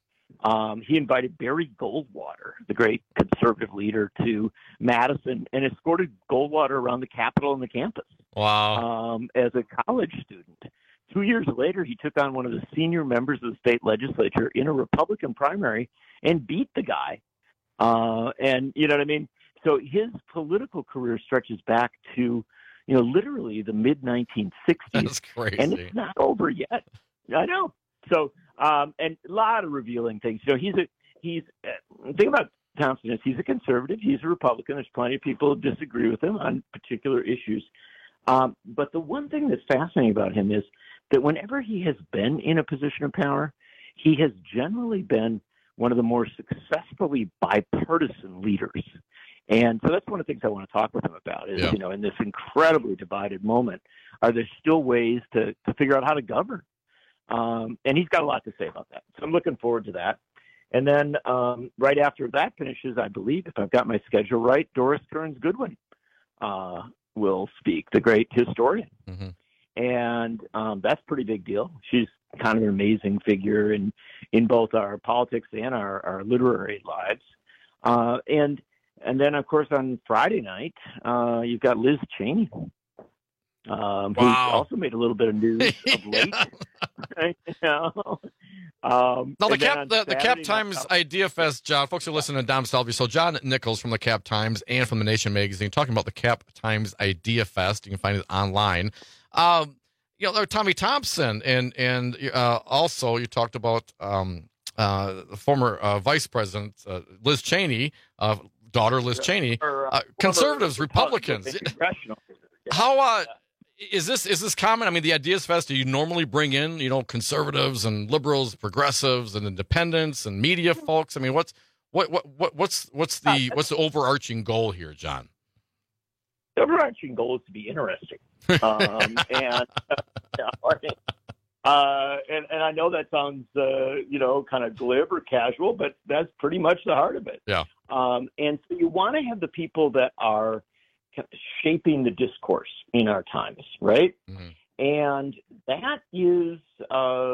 um, he invited Barry Goldwater, the great conservative leader, to Madison and escorted Goldwater around the Capitol and the campus.
Wow.
Um, as a college student. Two years later, he took on one of the senior members of the state legislature in a Republican primary and beat the guy. Uh, and you know what I mean? So his political career stretches back to, you know, literally the mid nineteen sixties.
That's crazy.
And it's not over yet. I know. So, um, and a lot of revealing things. You know, he's a, he's, uh, the thing about Thompson is he's a conservative. He's a Republican. There's plenty of people who disagree with him on particular issues. Um, but the one thing that's fascinating about him is that whenever he has been in a position of power, he has generally been one of the more successfully bipartisan leaders. And so that's one of the things I want to talk with him about is,
yeah.
you know, in this incredibly divided moment, are there still ways to, to figure out how to govern? Um, and he's got a lot to say about that. So I'm looking forward to that. And then um, right after that finishes, I believe, if I've got my schedule right, Doris Kearns Goodwin
uh, will speak, the great historian.
Mm-hmm.
And um, that's a pretty big deal. She's kind of an amazing figure in, in both our politics and our, our literary lives. Uh, and and then, of course, on Friday night, uh, you've got Liz Cheney, um,
wow.
who's also made a little bit of news of late. you know? um,
now, the
and then
Cap,
on
the, the Cap
Saturday
Times
night-
Idea Fest, John, folks are listening to Dom Salvi. So John Nichols from the Cap Times and from the Nation magazine talking about the Cap Times Idea Fest. You can find it online. Um, you know, Tommy Thompson, and and uh, also you talked about um, uh, the former uh, Vice President uh, Liz Cheney, uh, daughter Liz Cheney, uh, conservatives, Republicans. How uh, is this? Is this common? I mean, the Ideas Fest. Do you normally bring in, you know, conservatives and liberals, progressives and independents and media folks? I mean, what's what what what what's what's the what's the overarching goal here, John?
The overarching goal is to be interesting, um, and uh, and and I know that sounds uh, you know kind of glib or casual, but that's pretty much the heart of it.
Yeah.
Um, and so you want to have the people that are shaping the discourse in our times, right?
Mm-hmm.
And that is, uh,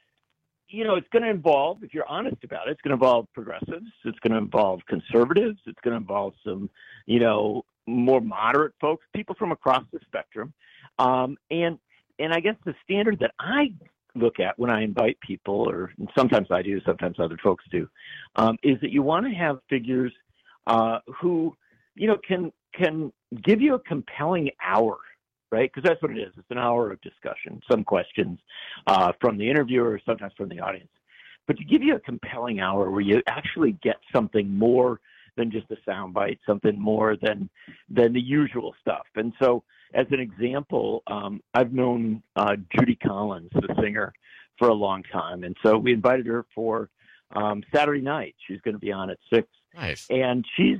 you know, it's going to involve, if you're honest about it, it's going to involve progressives, it's going to involve conservatives, it's going to involve some, you know, more moderate folks, people from across the spectrum. Um, and and I guess the standard that I look at when I invite people, or sometimes I do, sometimes other folks do, um, is that you want to have figures uh, who, you know, can can give you a compelling hour, right? Because that's what it is. It's an hour of discussion, some questions uh, from the interviewer, sometimes from the audience. But to give you a compelling hour where you actually get something more than just a soundbite, something more than than the usual stuff. And so, as an example, um, I've known uh, Judy Collins, the singer, for a long time. And so we invited her for um, Saturday night. She's going to be on at six.
Nice.
And she's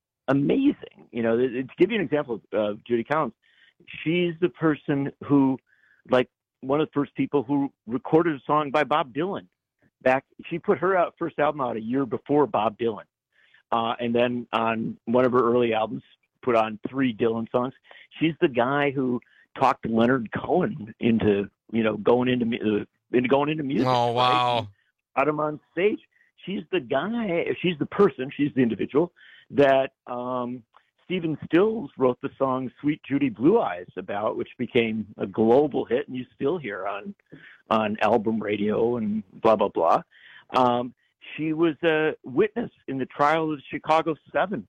amazing. You know, to give you an example of uh, Judy Collins, she's the person who, like, one of the first people who recorded a song by Bob Dylan. Back, she put her out, first album out a year before Bob Dylan. Uh, and then on one of her early albums, put on three Dylan songs. She's the guy who talked Leonard Cohen into, you know, going into uh, into going into music.
Oh, wow.
Right? Got him on stage. She's the guy, she's the person, she's the individual that um, Stephen Stills wrote the song Sweet Judy Blue Eyes about, which became a global hit, and you still hear on on album radio and blah, blah, blah. Um, she was a witness in the trial of the Chicago Seven.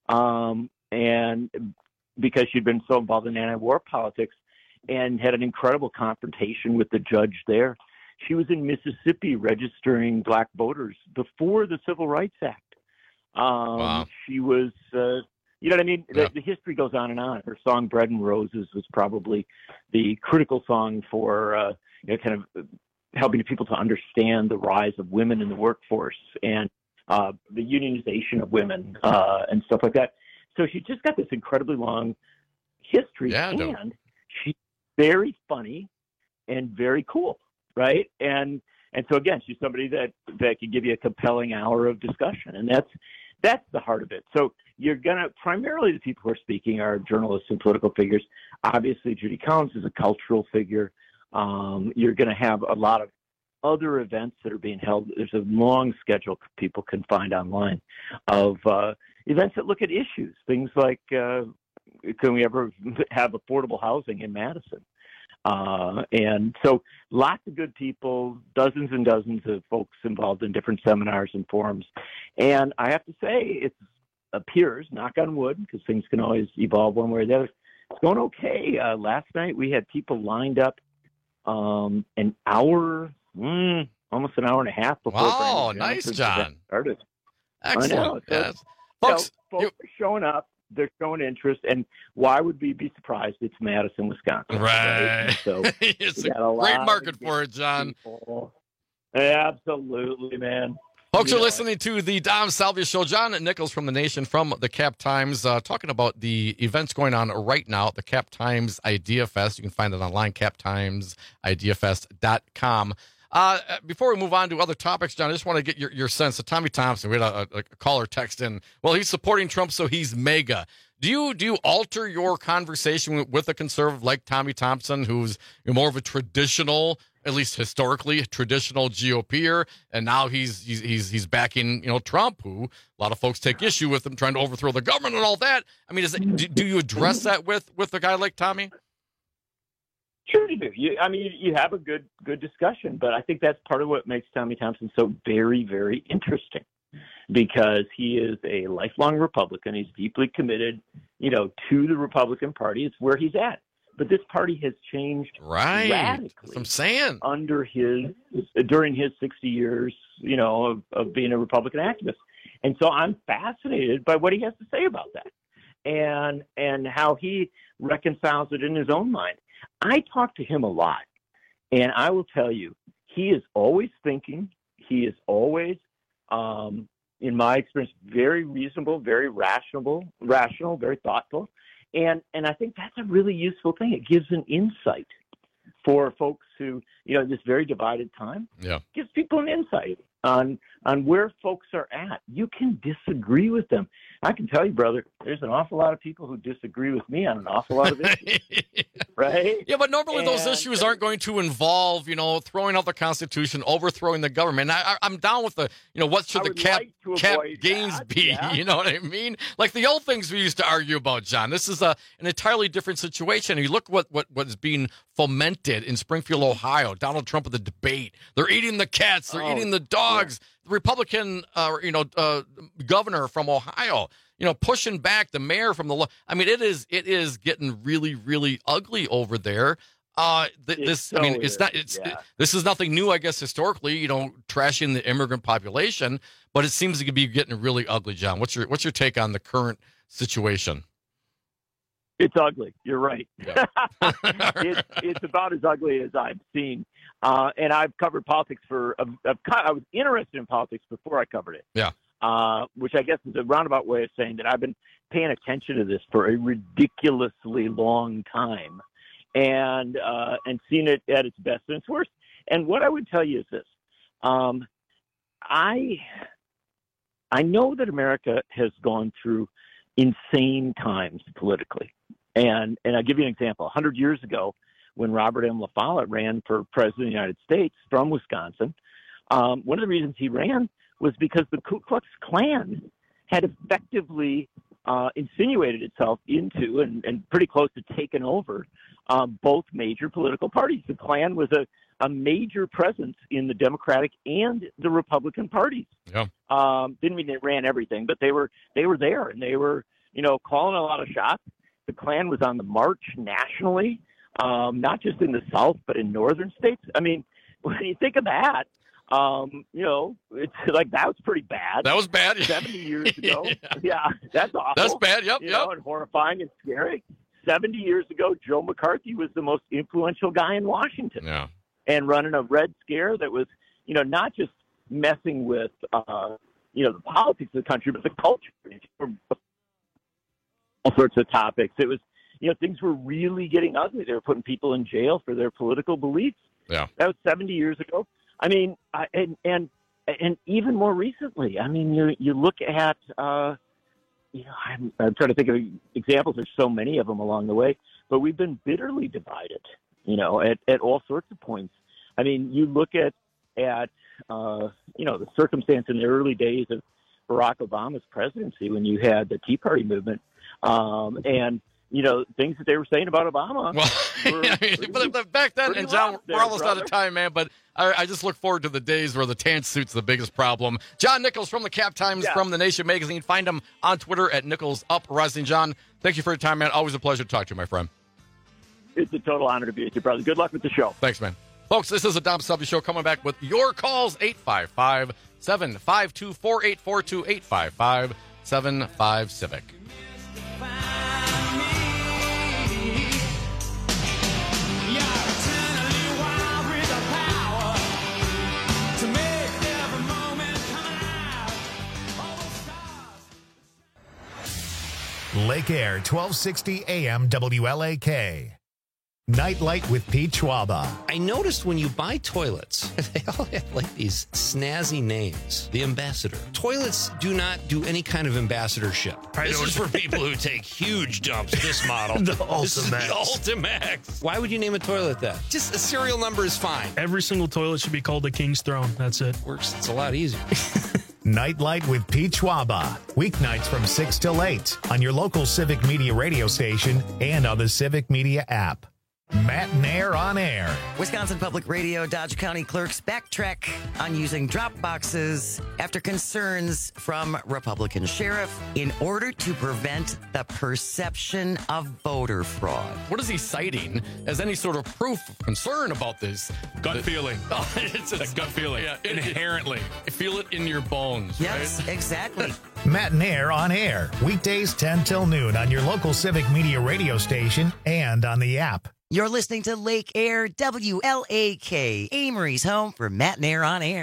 Um, and because she'd been so involved in anti-war politics and had an incredible confrontation with the judge there. She was in Mississippi registering black voters before the Civil Rights Act. Um,
wow.
She was, uh, you know what I mean?
Yeah.
The, the history goes on and on. Her song Bread and Roses was probably the critical song for, uh, you know, kind of helping people to understand the rise of women in the workforce and uh, the unionization of women uh, and stuff like that. So she just got this incredibly long history,
Yeah, no.
and she's very funny and very cool, right? And and so again, she's somebody that that can give you a compelling hour of discussion, and that's that's the heart of it. So you're gonna primarily the people who are speaking are journalists and political figures. Obviously, Judy Collins is a cultural figure. Um, you're going to have a lot of other events that are being held. There's a long schedule people can find online of uh, events that look at issues, things like uh, can we ever have affordable housing in Madison? Uh, and so lots of good people, dozens and dozens of folks involved in different seminars and forums. And I have to say, it appears, knock on wood, because things can always evolve one way or the other, it's going okay. Uh, last night we had people lined up um, an hour, mm, almost an hour and a half before.
Wow,
Brandon
nice,
Johnson's
John.
event started.
Excellent.
I know. So,
Yes.
you know,
Folks,
folks
you-
are showing up. They're showing interest, and why would we be surprised? It's Madison, Wisconsin.
Right.
So
it's
we
a
got a
great
lot
market
of
for it, John.
people. Absolutely, man.
Folks
You
are
know,
listening to the Dom Salvia Show. John Nichols from The Nation, from the Cap Times, uh, talking about the events going on right now at the Cap Times Idea Fest. You can find it online, cap times idea fest dot com. Uh, before we move on to other topics, John, I just want to get your, your sense of Tommy Thompson. We had a, a, a caller text in. Well, he's supporting Trump, so he's MAGA. Do you do you alter your conversation with, with a conservative like Tommy Thompson, who's more of a traditional, at least historically, traditional GOPer, and now he's he's he's, he's backing you know Trump, who a lot of folks take issue with him trying to overthrow the government and all that? I mean, is it, do, do you address that with with a guy like Tommy?
Sure you do. You, I mean, you have a good good discussion, but I think that's part of what makes Tommy Thompson so very, very interesting, because he is a lifelong Republican. He's deeply committed, you know, to the Republican Party. It's where he's at. But this party has changed
right.
radically.
That's what I'm saying.
Under his during his sixty years, you know, of, of being a Republican activist, and so I'm fascinated by what he has to say about that, and and how he reconciles it in his own mind. I talk to him a lot, and I will tell you, he is always thinking. He is always, um, in my experience, very reasonable, very rational, rational, very thoughtful. And and I think that's a really useful thing. It gives an insight for folks who, you know, this very divided time.
Yeah.
Gives people an insight on on where folks are at. You can disagree with them. I can tell you, brother, there's an awful lot of people who disagree with me on an awful lot of issues. Right?
Yeah, but normally
and,
those issues aren't going to involve, you know, throwing out the Constitution, overthrowing the government. I, I, I'm down with the, you know, what should
I
the
would
cap,
like to
cap
avoid
gains
that,
be?
yeah.
You know what I mean? Like the old things we used to argue about, John. This is a an entirely different situation. You look what what what is being fomented in Springfield, Ohio. Donald Trump with the debate. They're eating the cats. They're
Oh,
eating the dogs.
yeah.
The Republican, uh, you know, uh, governor from Ohio, you know, pushing back the mayor from the law. I mean, it is it is getting really, really ugly over there. Uh, th-
It
this,
so
I mean, it's
is,
not. It's
yeah.
this is nothing new, I guess, historically. You know, trashing the immigrant population, but it seems to be getting really ugly. John, what's your what's your take on the current situation?
It's ugly. You're right.
Yeah.
it's, it's about as ugly as I've seen. Uh, and I've covered politics for, I've, I've, I was interested in politics before I covered it.
Yeah.
Uh, which I guess is a roundabout way of saying that I've been paying attention to this for a ridiculously long time, and uh, and seen it at its best and its worst. And what I would tell you is this: um, I I know that America has gone through insane times politically, and and I'll give you an example. A hundred years ago, when Robert M. La Follette ran for president of the United States from Wisconsin, um, one of the reasons he ran was because the Ku Klux Klan had effectively uh, insinuated itself into and, and pretty close to taken over um, both major political parties. The Klan was a, a major presence in the Democratic and the Republican parties.
Yeah.
Um, didn't mean they ran everything, but they were they were there, and they were, you know, calling a lot of shots. The Klan was on the march nationally, um, not just in the South, but in northern states. I mean, when you think of that, Um, you know, it's like that was pretty bad.
That was bad.
Seventy years ago,
yeah.
yeah, that's awful.
That's bad. Yep,
you
yep.
know, and horrifying and scary. Seventy years ago, Joe McCarthy was the most influential guy in Washington,
Yeah.
and running a Red Scare that was, you know, not just messing with, uh, you know, the politics of the country, but the culture, all sorts of topics. It was, you know, things were really getting ugly. They were putting people in jail for their political beliefs.
Yeah.
That was seventy years ago. I mean, I, and and and even more recently. I mean, you you look at, uh, you know, I'm, I'm trying to think of examples. There's so many of them along the way, but we've been bitterly divided. You know, at at all sorts of points. I mean, you look at at uh, you know, the circumstance in the early days of Barack Obama's presidency when you had the Tea Party movement, um, and you know, things that they were saying about Obama.
Well,
were
I mean,
pretty,
but, but back then, and John,
rough
we're
there,
almost
brother.
out of time, man. But I, I just look forward to the days where the tan suit's the biggest problem. John Nichols from the Cap Times,
Yeah.
from The Nation magazine. Find him on Twitter at Nichols Uprising. John, thank you for your time, man. Always a pleasure to talk to you, my friend.
It's a total honor to be with you, brother. Good luck with the show.
Thanks, man. Folks, this is the Dom Subby Show, coming back with your calls. eight five five, seven five two, four eight four two, eight five five, seven five Civic.
Lake Air, twelve sixty A M W L A K. Nightlight with Pete Schwaba.
I noticed when you buy toilets, they all have like these snazzy names. The Ambassador. Toilets do not do any kind of ambassadorship.
I
this
know.
is for people who take huge dumps. This model.
The
This is the
Ultimax.
Ultimax. Why would you name a toilet that? Just a serial number is fine.
Every single toilet should be called the King's Throne. That's it.
Works. It's a lot easier.
Nightlight with Pete Schwaba. Weeknights from six till eight on your local Civic Media radio station and on the Civic Media app. Matt Nair on air.
Wisconsin Public Radio Dodge County clerks backtrack on using drop boxes after concerns from Republican sheriff in order to prevent the perception of voter fraud.
What is he citing as any sort of proof of concern about this?
Gut
The-
feeling.
Oh, it's
That gut feeling.
Yeah, it-
Inherently.
it- feel it in your bones.
Yes,
right?
exactly.
Matt Nair on air. Weekdays ten till noon on your local Civic Media radio station and on the app.
You're listening to Lake Air W L A K, Amory's home for Matt Nair on air.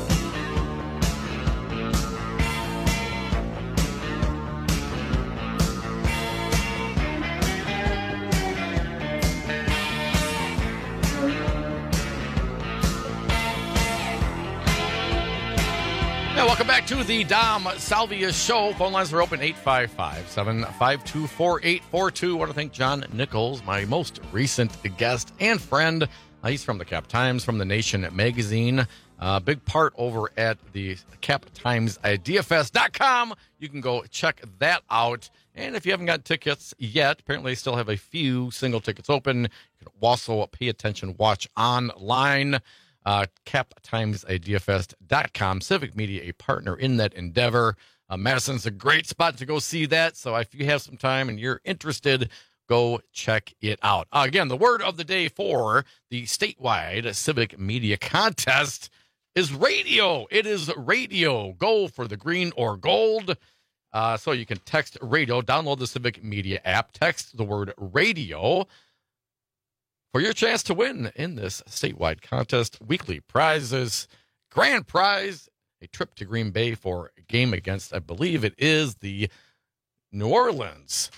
Yeah, welcome back to the Dom Salvia Show. Phone lines are open, eight five five, seven five two, four eight four two. I want to thank John Nichols, my most recent guest and friend. Uh, he's from the Cap Times, from the Nation magazine. Uh, big part over at the Cap Times Idea Fest dot com. You can go check that out. And if you haven't got tickets yet, apparently they still have a few single tickets open. You can also pay attention, watch online. Uh, Cap Times Idea Fest dot com. Civic Media, a partner in that endeavor. Uh, Madison's a great spot to go see that. So if you have some time and you're interested, go check it out. Uh, again, the word of the day for the statewide Civic Media Contest is radio. It is radio. Go for the green or gold. Uh, so you can text radio, download the Civic Media app, text the word radio for your chance to win in this statewide contest. Weekly prizes, grand prize, a trip to Green Bay for a game against, I believe it is the New Orleans.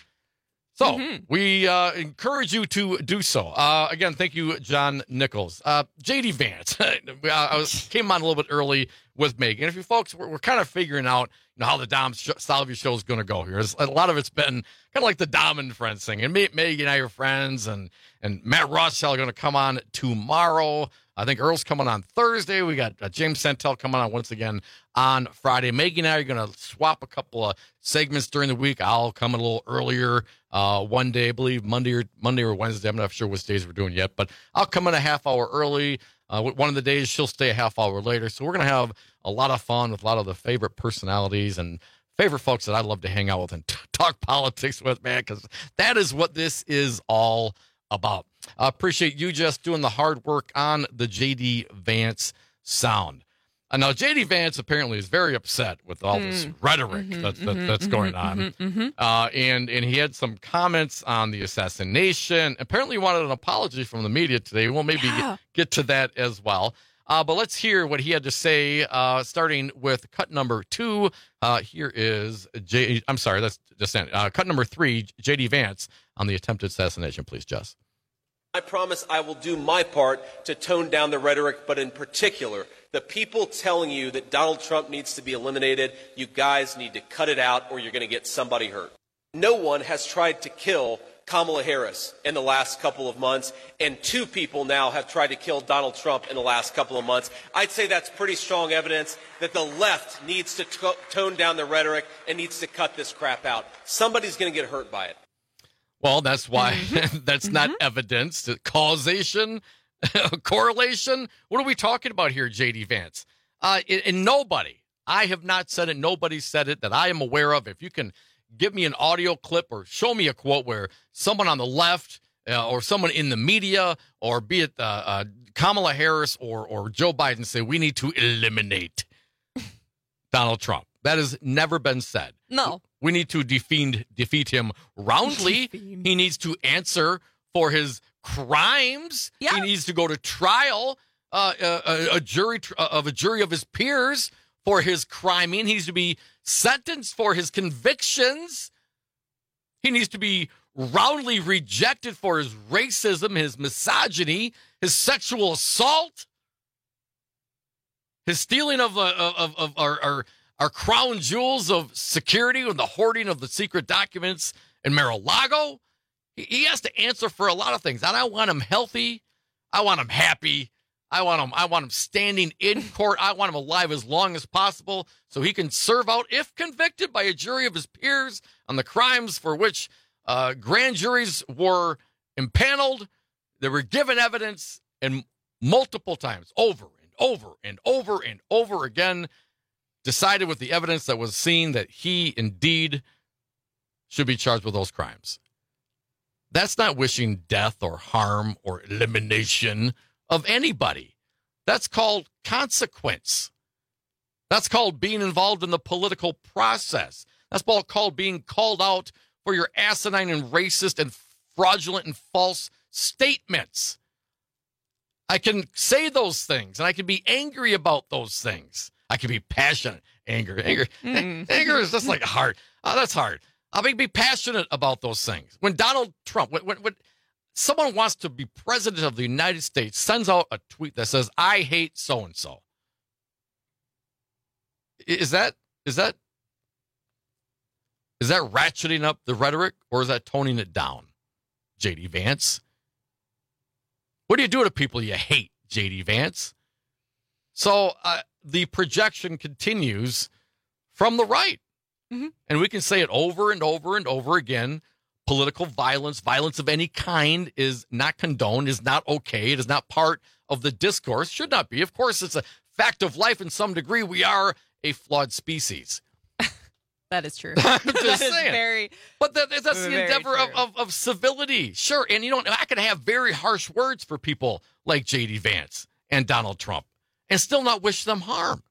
So
Mhm.
we uh, encourage you to do so. Uh, again, thank you, John Nichols. Uh, J D Vance, I was, came on a little bit early with Megan. If you folks, we're, we're kind of figuring out you know, how the Dom sh- Salvia show is going to go here. It's, a lot of it's been kind of like the Dom and Friends thing. And me, Megan and I are friends, and, and Matt Rothschild are going to come on tomorrow. I think Earl's coming on Thursday. We got uh, James Santel coming on once again on Friday. Megan and I are going to swap a couple of segments during the week. I'll come a little earlier uh, one day, I believe Monday or Monday or Wednesday. I'm not sure which days we're doing yet, but I'll come in a half hour early. Uh, one of the days she'll stay a half hour later. So we're going to have a lot of fun with a lot of the favorite personalities and favorite folks that I love to hang out with and t- talk politics with, man, because that is what this is all about. I uh, appreciate you just doing the hard work on the J D Vance sound. Uh, now, J D Vance apparently is very upset with all this
Mm.
rhetoric
Mhm,
that, that,
mhm,
that's
mhm,
going on.
mhm, mhm.
Uh, and, and he had some comments on the assassination. Apparently, he wanted an apology from the media today. We'll maybe
Yeah.
get, get to that as well. Uh, but let's hear what he had to say, uh, starting with cut number two. Uh, here is J. I'm sorry, that's just uh, cut number three. J D Vance on the attempted assassination. Please, Jess.
I promise I will do my part to tone down the rhetoric, but in particular, the people telling you that Donald Trump needs to be eliminated, you guys need to cut it out or you're going to get somebody hurt. No one has tried to kill Kamala Harris in the last couple of months, and two people now have tried to kill Donald Trump in the last couple of months. I'd say that's pretty strong evidence that the left needs to t- tone down the rhetoric and needs to cut this crap out. Somebody's going to get hurt by it.
Well, that's why
Mm-hmm.
that's not evidence. Causation, correlation. What are we talking about here, J D Vance? Uh, and, and nobody, I have not said it. Nobody said it that I am aware of. If you can give me an audio clip or show me a quote where someone on the left uh, or someone in the media, or be it uh, uh, Kamala Harris or, or Joe Biden, say we need to eliminate Donald Trump. That has never been said.
No.
We need to defeat, defeat him roundly. He needs to answer for his crimes.
Yeah.
He needs to go to trial, uh, a, a jury tr- of a jury of his peers for his criming. He needs to be sentenced for his convictions. He needs to be roundly rejected for his racism, his misogyny, his sexual assault, his stealing of, uh, of, of our, our, our crown jewels of security and the hoarding of the secret documents in Mar-a-Lago. He, he has to answer for a lot of things. And I want him healthy. I want him happy. I want him, I want him standing in court. I want him alive as long as possible so he can serve out, if convicted by a jury of his peers, on the crimes for which uh, grand juries were impaneled. They were given evidence, and multiple times, over and over and over and over again, decided with the evidence that was seen that he indeed should be charged with those crimes. That's not wishing death or harm or elimination of anybody. That's called consequence. That's called being involved in the political process. That's called being called out for your asinine and racist and fraudulent and false statements. I can say those things, and I can be angry about those things. I can be passionate. Anger, anger, mm. anger is just like hard. Oh, that's hard. I mean, be passionate about those things. When Donald Trump, when, when, when someone wants to be president of the United States, sends out a tweet that says, I hate so-and-so. Is that, is that, is that ratcheting up the rhetoric, or is that toning it down, J D Vance? What do you do to people you hate, J D Vance? So uh, the projection continues from the right. Mm-hmm. And we can say it over and over and over again. Political violence, violence of any kind, is not condoned, is not okay. It is not part of the discourse. Should not be. Of course, it's a fact of life in some degree. We are a flawed species.
That is true.
I'm just
that
saying.
Is very,
but that, that's the endeavor of,
true.
of, of civility. Sure. And you know, I can have very harsh words for people like J D Vance and Donald Trump and still not wish them harm.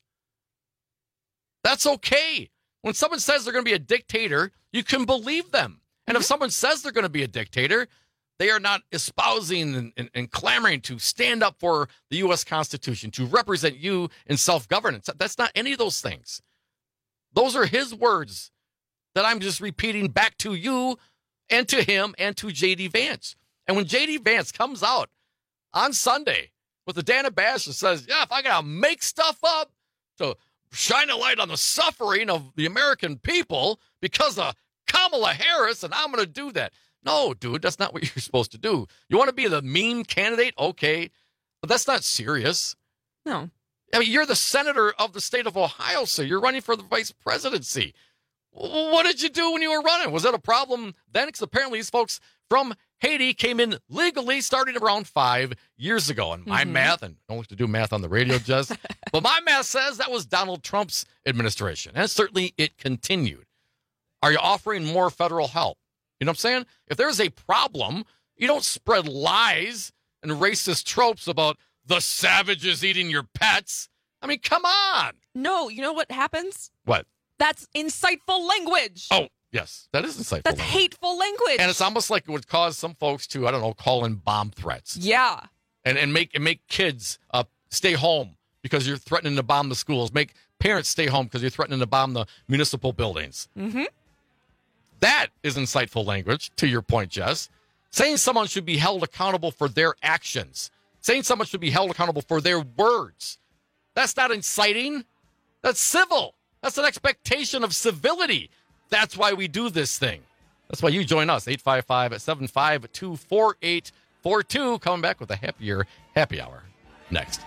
That's okay. When someone says they're going to be a dictator, you can believe them. And if someone says they're going to be a dictator, they are not espousing and, and, and clamoring to stand up for the U S Constitution, to represent you in self-governance. That's not any of those things. Those are his words that I'm just repeating back to you and to him and to J D Vance. And when J D Vance comes out on Sunday with the Dana Bash and says, yeah, if I got to make stuff up to shine a light on the suffering of the American people because of Kamala Harris, and I'm going to do that. No, dude, that's not what you're supposed to do. You want to be the meme candidate? Okay. But that's not serious.
No.
I mean, you're the senator of the state of Ohio, so you're running for the vice presidency. What did you do when you were running? Was that a problem then? Because apparently these folks from Haiti came in legally starting around five years ago. And my mm-hmm. math, and don't like to do math on the radio, Jess, but my math says that was Donald Trump's administration. And certainly it continued. Are you offering more federal help? You know what I'm saying? If there's a problem, you don't spread lies and racist tropes about the savages eating your pets. I mean, come on.
No, you know what happens?
What?
That's insightful language.
Oh, yes, that is insightful.
That's
language.
hateful language.
And it's almost like it would cause some folks to, I don't know, call in bomb threats.
Yeah.
And and make and make kids uh, stay home because you're threatening to bomb the schools. Make parents stay home because you're threatening to bomb the municipal buildings.
Mm-hmm.
That is insightful language, to your point, Jess. Saying someone should be held accountable for their actions. Saying someone should be held accountable for their words. That's not inciting. That's civil. That's an expectation of civility. That's why we do this thing. That's why you join us, eight five five, seven five two, four eight four two. Coming back with a happier happy hour next.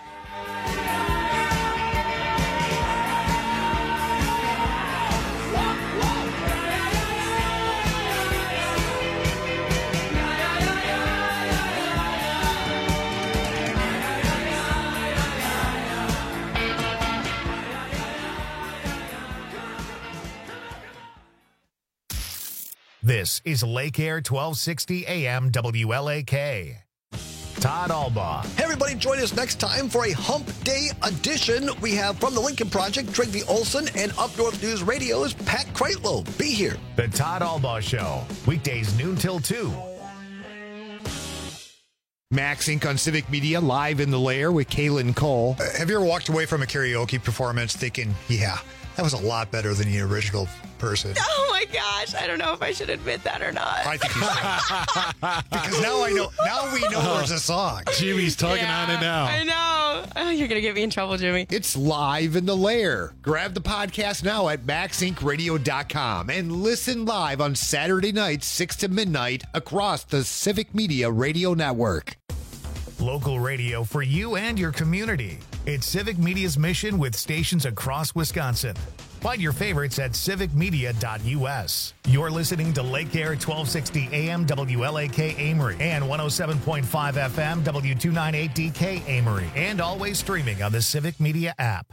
This is Lake Air twelve sixty A M W L A K. Todd Albaugh.
Hey, everybody, join us next time for a Hump Day edition. We have from the Lincoln Project, Trygve Olson, and Up North News Radio's Pat Kreitlow. Be here.
The Todd Albaugh Show, weekdays noon till two.
Max Incorporated on Civic Media, live in the lair with Kaylin Cole.
Uh, have you ever walked away from a karaoke performance thinking, yeah,
That was a lot better than the original person.
Oh my gosh, I don't know if I should admit that or not.
I think you should. Because now I know. Now we know there's a song.
Jimmy's tugging
Yeah,
on it now.
I know. Oh, you're gonna get me in trouble, Jimmy.
It's live in the lair. Grab the podcast now at max inc radio dot com and listen live on Saturday nights, six to midnight, across the Civic Media Radio Network.
Local radio for you and your community. It's Civic Media's mission with stations across Wisconsin. Find your favorites at civic media dot u s. You're listening to Lake Air twelve sixty A M W L A K Amory and one oh seven point five F M W two ninety-eight D K Amory, and always streaming on the Civic Media app.